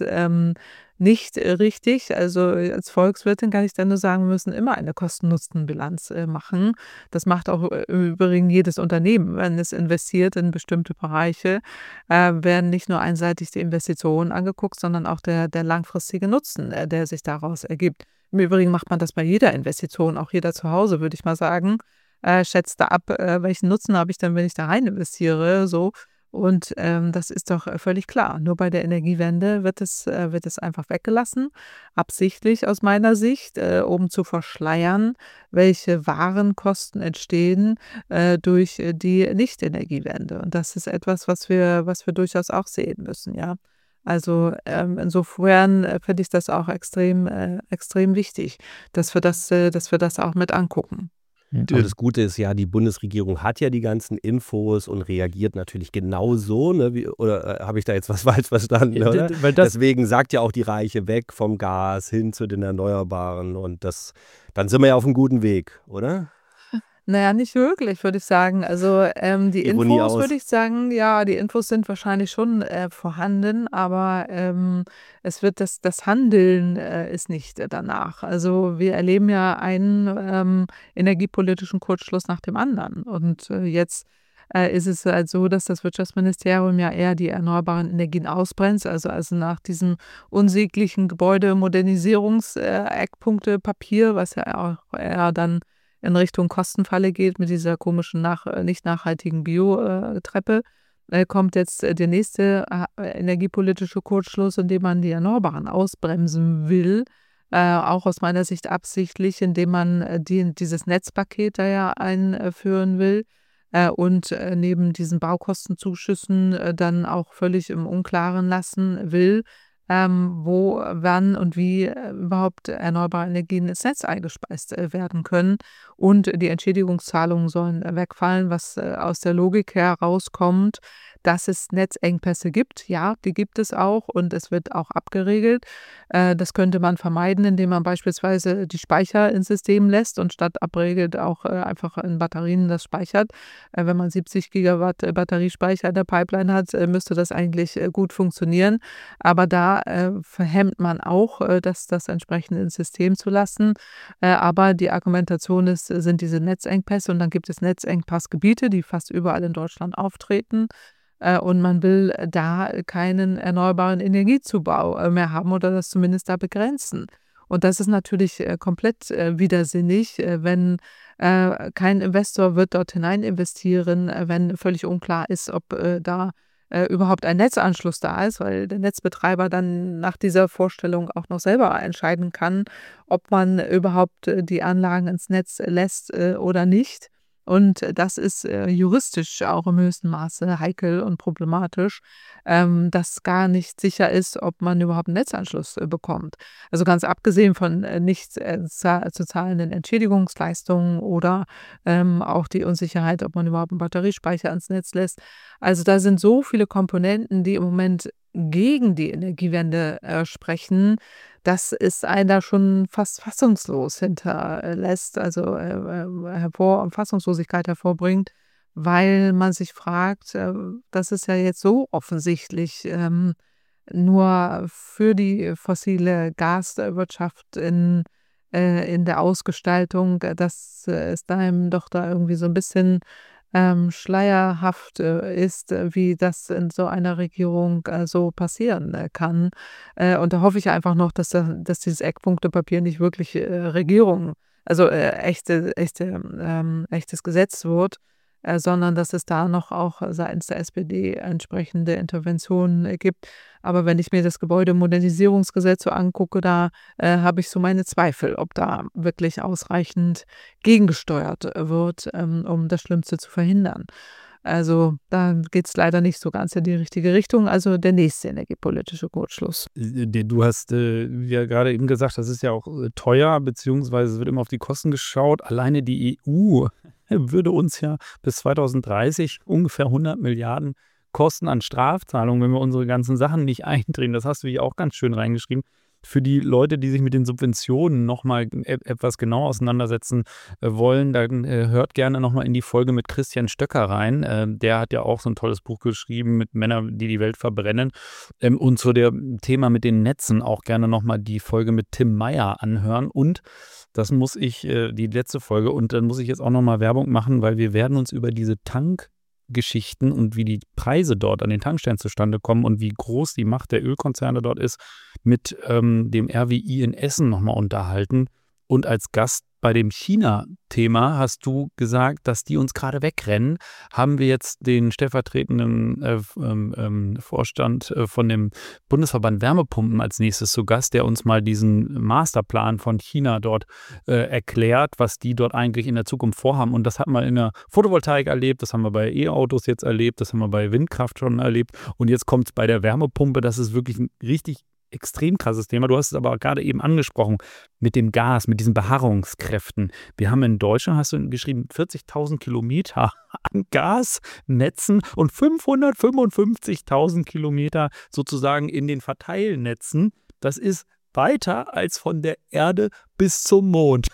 nicht richtig. Also als Volkswirtin kann ich dann nur sagen, wir müssen immer eine Kosten-Nutzen-Bilanz machen. Das macht auch im Übrigen jedes Unternehmen, wenn es investiert in bestimmte Bereiche, werden nicht nur einseitig die Investitionen angeguckt, sondern auch der langfristige Nutzen, der sich daraus ergibt. Im Übrigen macht man das bei jeder Investition, auch jeder zu Hause, würde ich mal sagen. Schätzt da ab, welchen Nutzen habe ich denn, wenn ich da rein investiere, so. Und das ist doch völlig klar. Nur bei der Energiewende wird es einfach weggelassen, absichtlich aus meiner Sicht, um zu verschleiern, welche wahren Kosten entstehen durch die Nicht-Energiewende. Und das ist etwas, was wir durchaus auch sehen müssen, ja. Also insofern finde ich das auch extrem wichtig, dass wir das auch mit angucken. Aber das Gute ist ja, die Bundesregierung hat ja die ganzen Infos und reagiert natürlich genauso, ne? Oder habe ich da jetzt was falsch verstanden, oder? Deswegen sagt ja auch die Reiche weg vom Gas hin zu den Erneuerbaren und dann sind wir ja auf einem guten Weg, oder? Naja, nicht wirklich, würde ich sagen. Also die Ironie Infos, aus. würde ich sagen, ja, die Infos sind wahrscheinlich schon vorhanden, aber es wird das Handeln ist nicht danach. Also wir erleben ja einen energiepolitischen Kurzschluss nach dem anderen. Und jetzt ist es halt so, dass das Wirtschaftsministerium ja eher die erneuerbaren Energien ausbremst, also nach diesem unsäglichen Gebäudemodernisierungs-Eckpunkte-Papier, was ja auch eher dann in Richtung Kostenfalle geht mit dieser komischen nicht nachhaltigen Bio-Treppe, kommt jetzt der nächste energiepolitische Kurzschluss, indem man die Erneuerbaren ausbremsen will. Auch aus meiner Sicht absichtlich, indem man dieses Netzpaket da ja einführen will und neben diesen Baukostenzuschüssen dann auch völlig im Unklaren lassen will, wo, wann und wie überhaupt erneuerbare Energien ins Netz eingespeist werden können. Und die Entschädigungszahlungen sollen wegfallen, was aus der Logik herauskommt, dass es Netzengpässe gibt. Ja, die gibt es auch und es wird auch abgeregelt. Das könnte man vermeiden, indem man beispielsweise die Speicher ins System lässt und statt abregelt auch einfach in Batterien das speichert. Wenn man 70 Gigawatt Batteriespeicher in der Pipeline hat, müsste das eigentlich gut funktionieren. Aber da verhemmt man auch, das entsprechend ins System zu lassen. Aber die Argumentation sind diese Netzengpässe und dann gibt es Netzengpassgebiete, die fast überall in Deutschland auftreten. Und man will da keinen erneuerbaren Energiezubau mehr haben oder das zumindest da begrenzen. Und das ist natürlich komplett widersinnig, wenn kein Investor wird dort hinein investieren, wenn völlig unklar ist, ob da überhaupt ein Netzanschluss da ist, weil der Netzbetreiber dann nach dieser Vorstellung auch noch selber entscheiden kann, ob man überhaupt die Anlagen ins Netz lässt oder nicht. Und das ist juristisch auch im höchsten Maße heikel und problematisch, dass gar nicht sicher ist, ob man überhaupt einen Netzanschluss bekommt. Also ganz abgesehen von nicht zu zahlenden Entschädigungsleistungen oder auch die Unsicherheit, ob man überhaupt einen Batteriespeicher ans Netz lässt. Also da sind so viele Komponenten, die im Moment gegen die Energiewende sprechen, dass es einen da schon fast fassungslos hinterlässt, also Fassungslosigkeit hervorbringt, weil man sich fragt, das ist ja jetzt so offensichtlich nur für die fossile Gaswirtschaft in der Ausgestaltung, dass es einem doch da irgendwie so ein bisschen schleierhaft ist, wie das in so einer Regierung so passieren kann. Und da hoffe ich einfach noch, dass dieses Eckpunktepapier nicht wirklich Regierung, also echtes Gesetz wird, sondern dass es da noch auch seitens der SPD entsprechende Interventionen gibt. Aber wenn ich mir das Gebäudemodernisierungsgesetz so angucke, da habe ich so meine Zweifel, ob da wirklich ausreichend gegengesteuert wird, um das Schlimmste zu verhindern. Also da geht es leider nicht so ganz in die richtige Richtung. Also der nächste energiepolitische Kurzschluss. Du hast ja gerade eben gesagt, das ist ja auch teuer, beziehungsweise es wird immer auf die Kosten geschaut. Alleine die EU würde uns ja bis 2030 ungefähr 100 Milliarden kosten an Strafzahlungen, wenn wir unsere ganzen Sachen nicht eindrehen. Das hast du hier auch ganz schön reingeschrieben. Für die Leute, die sich mit den Subventionen nochmal etwas genauer auseinandersetzen wollen, dann hört gerne nochmal in die Folge mit Christian Stöcker rein. Der hat ja auch so ein tolles Buch geschrieben mit Männern, die die Welt verbrennen. Und zu dem Thema mit den Netzen auch gerne nochmal die Folge mit Tim Meyer anhören. Und das muss ich, die letzte Folge, und dann muss ich jetzt auch nochmal Werbung machen, weil wir werden uns über diese Tankgeschichten und wie die Preise dort an den Tankstellen zustande kommen und wie groß die Macht der Ölkonzerne dort ist, mit dem RWI in Essen nochmal unterhalten. Und als Gast bei dem China-Thema hast du gesagt, dass die uns gerade wegrennen. Haben wir jetzt den stellvertretenden Vorstand von dem Bundesverband Wärmepumpen als nächstes zu Gast, der uns mal diesen Masterplan von China dort erklärt, was die dort eigentlich in der Zukunft vorhaben. Und das hat man in der Photovoltaik erlebt, das haben wir bei E-Autos jetzt erlebt, das haben wir bei Windkraft schon erlebt. Und jetzt kommt es bei der Wärmepumpe. Das ist wirklich ein richtig extrem krasses Thema. Du hast es aber gerade eben angesprochen mit dem Gas, mit diesen Beharrungskräften. Wir haben in Deutschland, hast du geschrieben, 40.000 Kilometer an Gasnetzen und 555.000 Kilometer sozusagen in den Verteilnetzen. Das ist weiter als von der Erde bis zum Mond.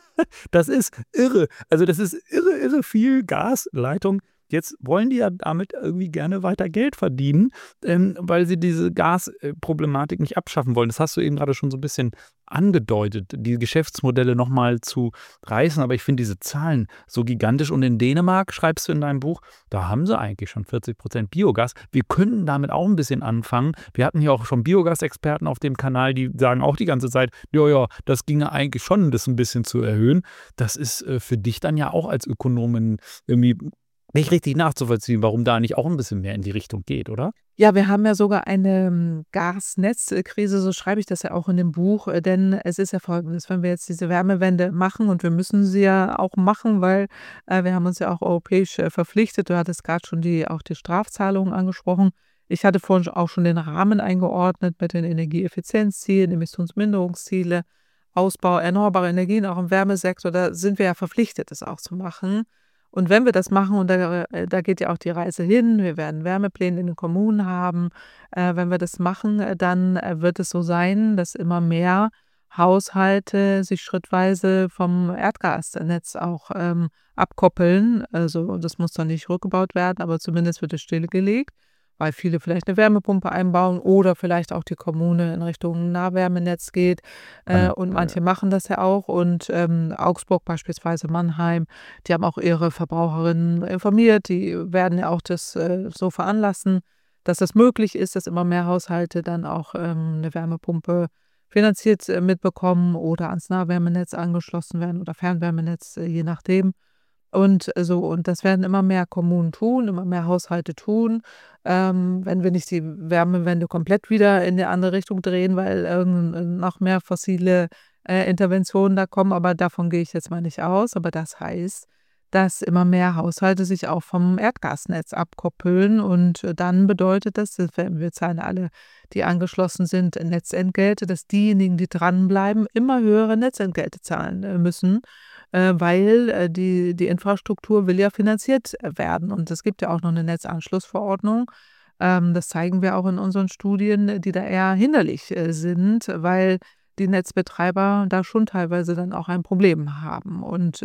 Das ist irre. Also das ist irre viel Gasleitung. Jetzt wollen die ja damit irgendwie gerne weiter Geld verdienen, weil sie diese Gasproblematik nicht abschaffen wollen. Das hast du eben gerade schon so ein bisschen angedeutet, die Geschäftsmodelle nochmal zu reißen. Aber ich finde diese Zahlen so gigantisch. Und in Dänemark, schreibst du in deinem Buch, da haben sie eigentlich schon 40% Biogas. Wir könnten damit auch ein bisschen anfangen. Wir hatten hier auch schon Biogasexperten auf dem Kanal, die sagen auch die ganze Zeit, ja, das ginge eigentlich schon, das ein bisschen zu erhöhen. Das ist für dich dann ja auch als Ökonomin irgendwie nicht richtig nachzuvollziehen, warum da nicht auch ein bisschen mehr in die Richtung geht, oder? Ja, wir haben ja sogar eine Gasnetzkrise, so schreibe ich das ja auch in dem Buch, denn es ist ja Folgendes, wenn wir jetzt diese Wärmewende machen und wir müssen sie ja auch machen, weil wir haben uns ja auch europäisch verpflichtet. Du hattest gerade schon auch die Strafzahlungen angesprochen. Ich hatte vorhin auch schon den Rahmen eingeordnet mit den Energieeffizienzzielen, Emissionsminderungsziele, Ausbau erneuerbarer Energien, auch im Wärmesektor. Da sind wir ja verpflichtet, das auch zu machen. Und wenn wir das machen, und da geht ja auch die Reise hin, wir werden Wärmepläne in den Kommunen haben, wenn wir das machen, dann wird es so sein, dass immer mehr Haushalte sich schrittweise vom Erdgasnetz auch abkoppeln. Also das muss dann nicht rückgebaut werden, aber zumindest wird es stillgelegt, weil viele vielleicht eine Wärmepumpe einbauen oder vielleicht auch die Kommune in Richtung Nahwärmenetz geht. Und manche machen das ja auch. Und Augsburg beispielsweise, Mannheim, die haben auch ihre Verbraucherinnen informiert. Die werden ja auch das so veranlassen, dass das möglich ist, dass immer mehr Haushalte dann auch eine Wärmepumpe finanziert mitbekommen oder ans Nahwärmenetz angeschlossen werden oder Fernwärmenetz, je nachdem. Und das werden immer mehr Kommunen tun, immer mehr Haushalte tun. Wenn wir nicht die Wärmewende komplett wieder in eine andere Richtung drehen, weil noch mehr fossile Interventionen da kommen, aber davon gehe ich jetzt mal nicht aus. Aber das heißt, dass immer mehr Haushalte sich auch vom Erdgasnetz abkoppeln und dann bedeutet das, wir zahlen alle, die angeschlossen sind, Netzentgelte, dass diejenigen, die dranbleiben, immer höhere Netzentgelte zahlen müssen, weil die Infrastruktur will ja finanziert werden. Und es gibt ja auch noch eine Netzanschlussverordnung. Das zeigen wir auch in unseren Studien, die da eher hinderlich sind, weil die Netzbetreiber da schon teilweise dann auch ein Problem haben. Und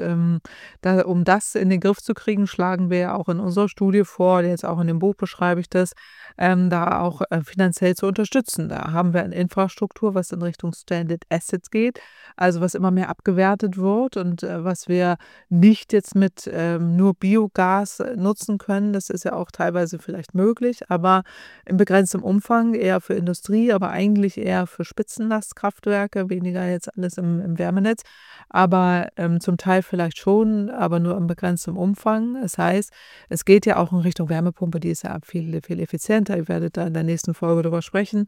um das in den Griff zu kriegen, schlagen wir ja auch in unserer Studie vor, jetzt auch in dem Buch beschreibe ich das, da auch finanziell zu unterstützen. Da haben wir eine Infrastruktur, was in Richtung Stranded Assets geht, also was immer mehr abgewertet wird und was wir nicht jetzt mit nur Biogas nutzen können. Das ist ja auch teilweise vielleicht möglich, aber in begrenztem Umfang, eher für Industrie, aber eigentlich eher für Spitzenlastkraftwerke, weniger jetzt alles im Wärmenetz, aber zum Teil vielleicht schon, aber nur in begrenztem Umfang. Das heißt, es geht ja auch in Richtung Wärmepumpe, die ist ja viel, viel effizienter. Ihr werdet da in der nächsten Folge darüber sprechen.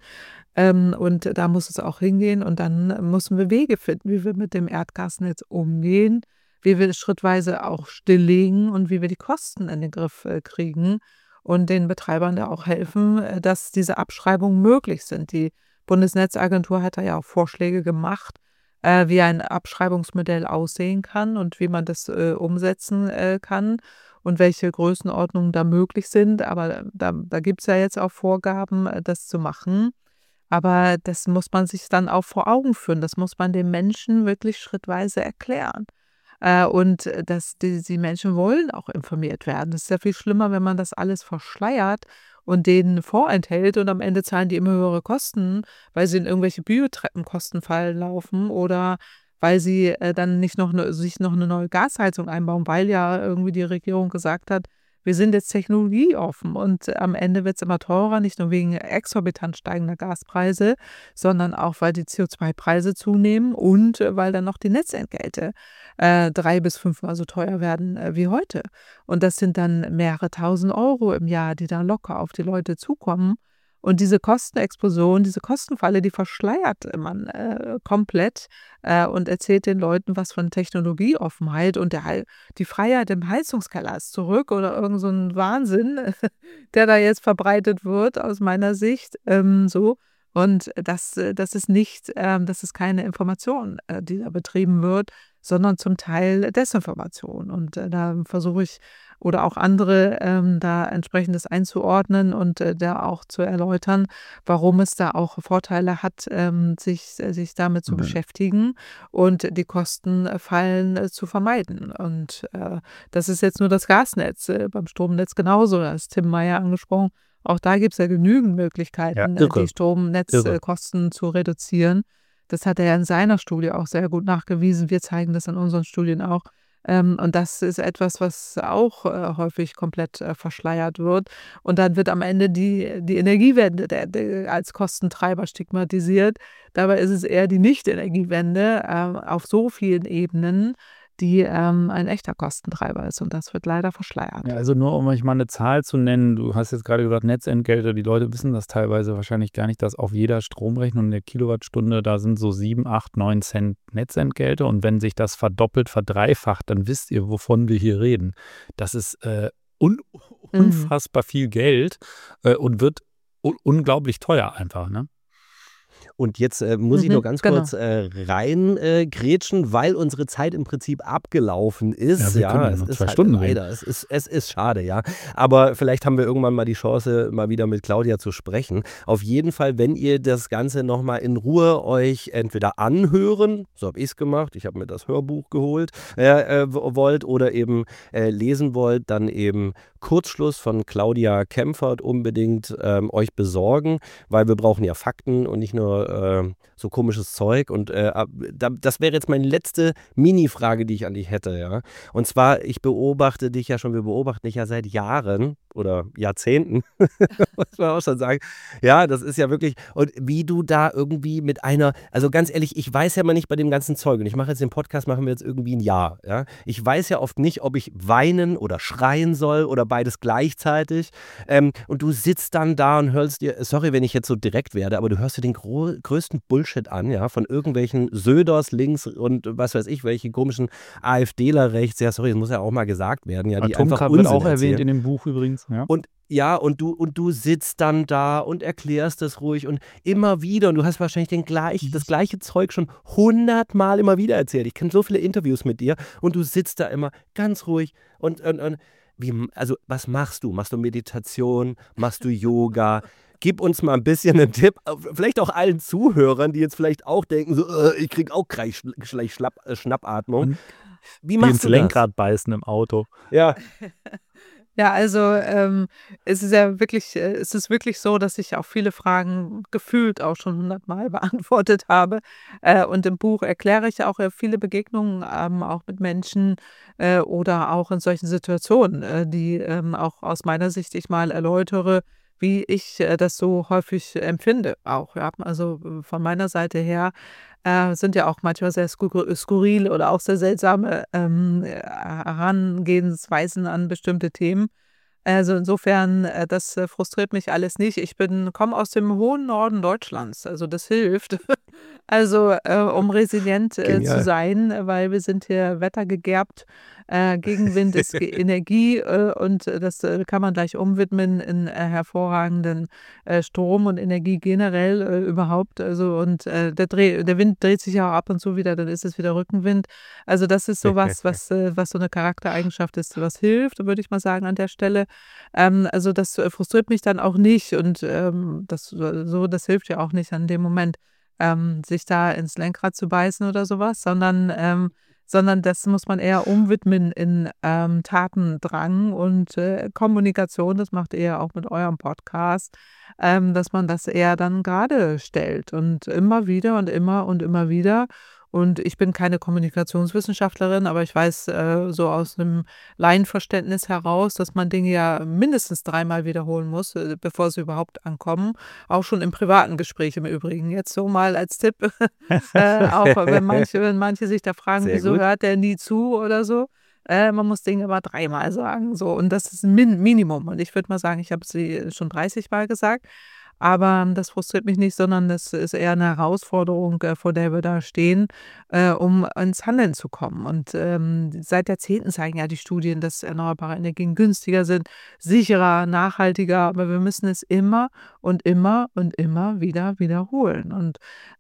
Und da muss es auch hingehen. Und dann müssen wir Wege finden, wie wir mit dem Erdgasnetz umgehen, wie wir es schrittweise auch stilllegen und wie wir die Kosten in den Griff kriegen und den Betreibern da auch helfen, dass diese Abschreibungen möglich sind. Die Bundesnetzagentur hat da ja auch Vorschläge gemacht, wie ein Abschreibungsmodell aussehen kann und wie man das umsetzen kann und welche Größenordnungen da möglich sind. Aber da gibt es ja jetzt auch Vorgaben, das zu machen. Aber das muss man sich dann auch vor Augen führen. Das muss man den Menschen wirklich schrittweise erklären. Und die Menschen wollen auch informiert werden. Es ist ja viel schlimmer, wenn man das alles verschleiert und denen vorenthält und am Ende zahlen die immer höhere Kosten, weil sie in irgendwelche Biotreppenkostenfallen laufen oder weil sie dann nicht sich noch eine neue Gasheizung einbauen, weil ja irgendwie die Regierung gesagt hat, wir sind jetzt technologieoffen und am Ende wird es immer teurer, nicht nur wegen exorbitant steigender Gaspreise, sondern auch, weil die CO2-Preise zunehmen und weil dann noch die Netzentgelte 3 bis 5-mal so teuer werden wie heute. Und das sind dann mehrere tausend Euro im Jahr, die da locker auf die Leute zukommen. Und diese Kostenexplosion, diese Kostenfalle, die verschleiert man komplett und erzählt den Leuten was von Technologieoffenheit und die Freiheit im Heizungskeller ist zurück oder irgend so ein Wahnsinn, der da jetzt verbreitet wird aus meiner Sicht. So. Und das ist nicht, das ist keine Information, die da betrieben wird, sondern zum Teil Desinformation. Und da versuche ich oder auch andere da entsprechendes einzuordnen und da auch zu erläutern, warum es da auch Vorteile hat, sich damit zu beschäftigen und die Kostenfallen zu vermeiden. Und das ist jetzt nur das Gasnetz, beim Stromnetz genauso, da ist Tim Meyer angesprochen. Auch da gibt es ja genügend Möglichkeiten, die Stromnetzkosten zu reduzieren. Das hat er ja in seiner Studie auch sehr gut nachgewiesen. Wir zeigen das in unseren Studien auch. Und das ist etwas, was auch häufig komplett verschleiert wird. Und dann wird am Ende die Energiewende als Kostentreiber stigmatisiert. Dabei ist es eher die Nicht-Energiewende auf so vielen Ebenen, die ein echter Kostentreiber ist. Und das wird leider verschleiert. Ja, also nur um euch mal eine Zahl zu nennen, du hast jetzt gerade gesagt Netzentgelte, die Leute wissen das teilweise wahrscheinlich gar nicht, dass auf jeder Stromrechnung in der Kilowattstunde, da sind so 7, 8, 9 Cent Netzentgelte und wenn sich das verdoppelt, verdreifacht, dann wisst ihr, wovon wir hier reden. Das ist unfassbar viel Geld und wird unglaublich teuer einfach, ne? Und jetzt muss ich nur ganz kurz reingrätschen, weil unsere Zeit im Prinzip abgelaufen ist. Ja, es noch ist 2 halt Stunden leider, es ist schade, ja. Aber vielleicht haben wir irgendwann mal die Chance, mal wieder mit Claudia zu sprechen. Auf jeden Fall, wenn ihr das Ganze nochmal in Ruhe euch entweder anhören, so habe ich es gemacht, ich habe mir das Hörbuch geholt, wollt oder eben lesen wollt, dann eben Kurzschluss von Claudia Kempfert unbedingt euch besorgen, weil wir brauchen ja Fakten und nicht nur so komisches Zeug. Und das wäre jetzt meine letzte Mini-Frage, die ich an dich hätte, ja. Und zwar, wir beobachten dich ja seit Jahren oder Jahrzehnten, muss man auch schon sagen. Ja, das ist ja wirklich, und wie du da irgendwie mit also ganz ehrlich, ich weiß ja mal nicht bei dem ganzen Zeug, und ich mache jetzt den Podcast, machen wir jetzt irgendwie ein Jahr, ja. Ich weiß ja oft nicht, ob ich weinen oder schreien soll oder beides gleichzeitig. Und du sitzt dann da und hörst dir, sorry, wenn ich jetzt so direkt werde, aber du hörst dir den größten Bullshit an, ja, von irgendwelchen Söders links und was weiß ich, welche komischen AfDler rechts. Ja, sorry, das muss ja auch mal gesagt werden. Ja, die einfach Atomkraft wird Unsinn auch erwähnt erzählen. in dem Buch übrigens. Ja. Und Ja, und du sitzt dann da und erklärst das ruhig und immer wieder. Und du hast wahrscheinlich das gleiche Zeug schon 100-mal immer wieder erzählt. Ich kenne so viele Interviews mit dir und du sitzt da immer ganz ruhig und also was machst du? Machst du Meditation? Machst du Yoga? Gib uns mal ein bisschen einen Tipp, vielleicht auch allen Zuhörern, die jetzt vielleicht auch denken, so, ich kriege auch gleich Schnappatmung. Und Wie die machst ins du das? Lenkrad beißen im Auto. Ja, Ja, also es ist wirklich so, dass ich auch viele Fragen gefühlt auch schon 100-mal beantwortet habe. Und im Buch erkläre ich auch viele Begegnungen auch mit Menschen oder auch in solchen Situationen, die auch aus meiner Sicht ich mal erläutere, wie ich das so häufig empfinde auch. Ja. Also von meiner Seite her sind ja auch manchmal sehr skurril oder auch sehr seltsame Herangehensweisen an bestimmte Themen. Also insofern, das frustriert mich alles nicht. Ich komme aus dem hohen Norden Deutschlands, also das hilft. Also, um resilient zu genial. sein, weil wir sind hier wettergegerbt. Gegenwind ist Energie und das kann man gleich umwidmen in hervorragenden Strom und Energie generell überhaupt. Also und der Wind dreht sich ja auch ab und zu wieder, dann ist es wieder Rückenwind. Also das ist sowas, was so eine Charaktereigenschaft ist, was hilft, würde ich mal sagen an der Stelle. Also das frustriert mich dann auch nicht und das hilft ja auch nicht an dem Moment, sich da ins Lenkrad zu beißen oder sowas, sondern das muss man eher umwidmen in Tatendrang und Kommunikation. Das macht ihr ja auch mit eurem Podcast, dass man das eher dann gerade stellt und immer wieder und immer und immer wieder. Und ich bin keine Kommunikationswissenschaftlerin, aber ich weiß so aus einem Laienverständnis heraus, dass man Dinge ja mindestens 3-mal wiederholen muss, bevor sie überhaupt ankommen. Auch schon im privaten Gespräch im Übrigen. Jetzt so mal als Tipp, auch wenn manche sich da fragen, Sehr wieso gut. hört der nie zu oder so. Man muss Dinge immer 3-mal sagen. So. Und das ist ein Minimum. Und ich würde mal sagen, ich habe sie schon 30-mal gesagt. Aber das frustriert mich nicht, sondern das ist eher eine Herausforderung, vor der wir da stehen, um ins Handeln zu kommen. Und seit Jahrzehnten zeigen ja die Studien, dass erneuerbare Energien günstiger sind, sicherer, nachhaltiger. Aber wir müssen es immer und immer und immer wieder wiederholen. Und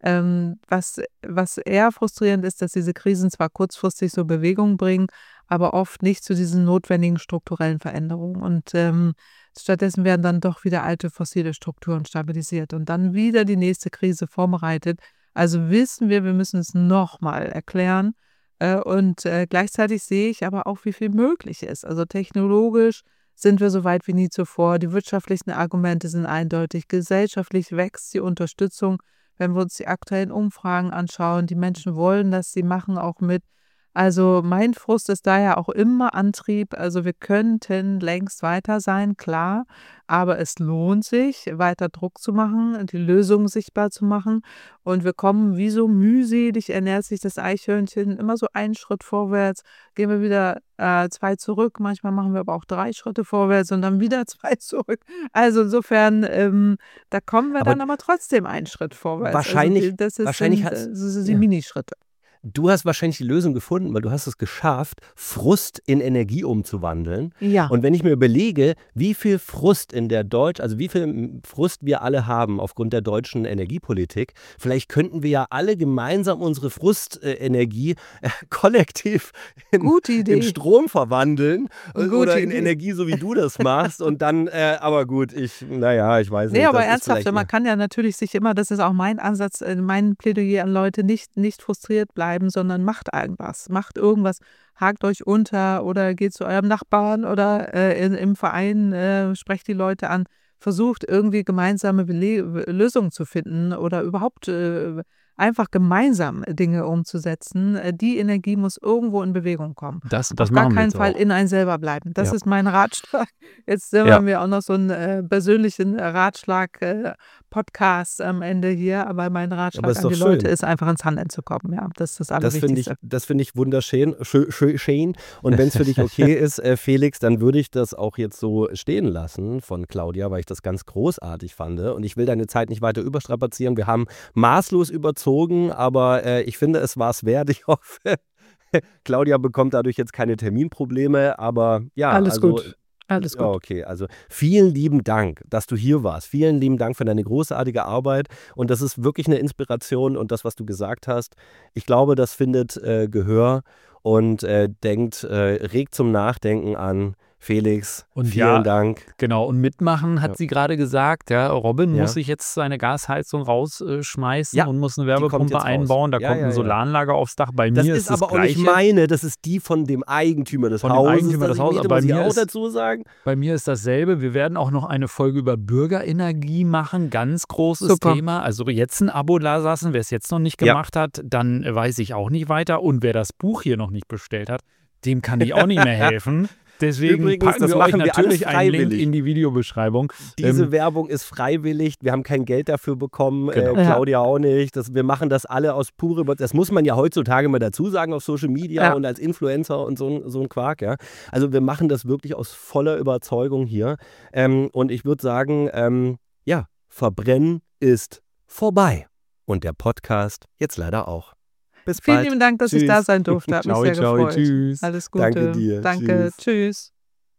was eher frustrierend ist, dass diese Krisen zwar kurzfristig so Bewegung bringen, aber oft nicht zu diesen notwendigen strukturellen Veränderungen. Und stattdessen werden dann doch wieder alte fossile Strukturen stabilisiert und dann wieder die nächste Krise vorbereitet. Also wissen wir müssen es nochmal erklären. Und gleichzeitig sehe ich aber auch, wie viel möglich ist. Also technologisch sind wir so weit wie nie zuvor. Die wirtschaftlichen Argumente sind eindeutig. Gesellschaftlich wächst die Unterstützung. Wenn wir uns die aktuellen Umfragen anschauen, die Menschen wollen das, sie machen auch mit. Also mein Frust ist daher auch immer Antrieb. Also wir könnten längst weiter sein, klar, aber es lohnt sich, weiter Druck zu machen, die Lösung sichtbar zu machen. Und wir kommen wie so mühselig, ernährt sich das Eichhörnchen, immer so einen Schritt vorwärts, gehen wir wieder 2 zurück. Manchmal machen wir aber auch 3 Schritte vorwärts und dann wieder 2 zurück. Also insofern, da kommen wir Aber dann aber trotzdem einen Schritt vorwärts. Also wahrscheinlich, das wahrscheinlich sind hast, so die ja. Minischritte. Du hast wahrscheinlich die Lösung gefunden, weil du hast es geschafft, Frust in Energie umzuwandeln. Ja. Und wenn ich mir überlege, wie viel Frust also wie viel Frust wir alle haben aufgrund der deutschen Energiepolitik, vielleicht könnten wir ja alle gemeinsam unsere Frustenergie kollektiv Gute in Idee. Strom verwandeln Gute oder in Idee. Energie, so wie du das machst. Und dann, aber gut, ich weiß Nee, nicht. aber Das ist ernsthaft, vielleicht man kann ja natürlich sich immer, das ist auch mein Ansatz, mein Plädoyer an Leute, nicht frustriert bleiben, sondern macht irgendwas, hakt euch unter oder geht zu eurem Nachbarn oder im Verein, sprecht die Leute an, versucht irgendwie gemeinsame Lösungen zu finden oder überhaupt einfach gemeinsam Dinge umzusetzen. Die Energie muss irgendwo in Bewegung kommen. Das Auf gar machen wir keinen jetzt Fall auch. in ein selber bleiben. Das Ja. ist mein Ratschlag. Jetzt Ja. haben wir auch noch so einen persönlichen Ratschlag-Podcast am Ende hier, aber mein Aber Ratschlag ist an doch die Leute schön. ist, einfach ins Handeln zu kommen. Ja, das ist das Das finde ich, Allerwichtigste. wunderschön. Schön. Und wenn es für dich okay ist, Felix, dann würde ich das auch jetzt so stehen lassen von Claudia, weil ich das ganz großartig fand. Und ich will deine Zeit nicht weiter überstrapazieren. Wir haben maßlos überzogen, aber ich finde, es war es wert. Ich hoffe, Claudia bekommt dadurch jetzt keine Terminprobleme. Aber ja, Alles also gut. Alles Ja, gut. okay. Also vielen lieben Dank, dass du hier warst. Vielen lieben Dank für deine großartige Arbeit. Und das ist wirklich eine Inspiration. Und das, was du gesagt hast, ich glaube, das findet Gehör und regt zum Nachdenken an. Felix, Und vielen ja, Dank. Genau, und mitmachen, hat Ja. sie gerade gesagt. Ja, Robin Ja. muss sich jetzt seine Gasheizung rausschmeißen Ja, und muss eine kommt Werbepumpe jetzt raus. einbauen. Da Ja, kommt ja, eine ja. Solaranlage aufs Dach. Bei Das mir ist das aber auch nicht Gleiche. meine, das ist die von dem Eigentümer des Von dem Hauses. Eigentümer das des ich Hauses. miete, Bei muss ich mir auch ist- dazu sagen. Bei mir ist dasselbe. Wir werden auch noch eine Folge über Bürgerenergie machen. Ganz großes Super. Thema. Also jetzt ein Abo da lassen. Wer es jetzt noch nicht Ja. gemacht hat, dann weiß ich auch nicht weiter. Und wer das Buch hier noch nicht bestellt hat, dem kann ich auch nicht mehr helfen. Deswegen Übrigens, packen das wir euch machen wir alles natürlich einen Link freiwillig. in die Videobeschreibung. Diese Werbung ist freiwillig. Wir haben kein Geld dafür bekommen. Genau. Claudia auch nicht. Wir machen das alle aus das muss man ja heutzutage mal dazu sagen auf Social Media Ja. und als Influencer und so ein Quark. Ja. Also wir machen das wirklich aus voller Überzeugung hier. Und ich würde sagen, Verbrennen ist vorbei. Und der Podcast jetzt leider auch. Bis Vielen bald. lieben Dank, dass ich Tschüss. da sein durfte. Hat mich Ciao, sehr ciao, gefreut. tschüss. Alles Gute. Danke dir. Danke. Tschüss.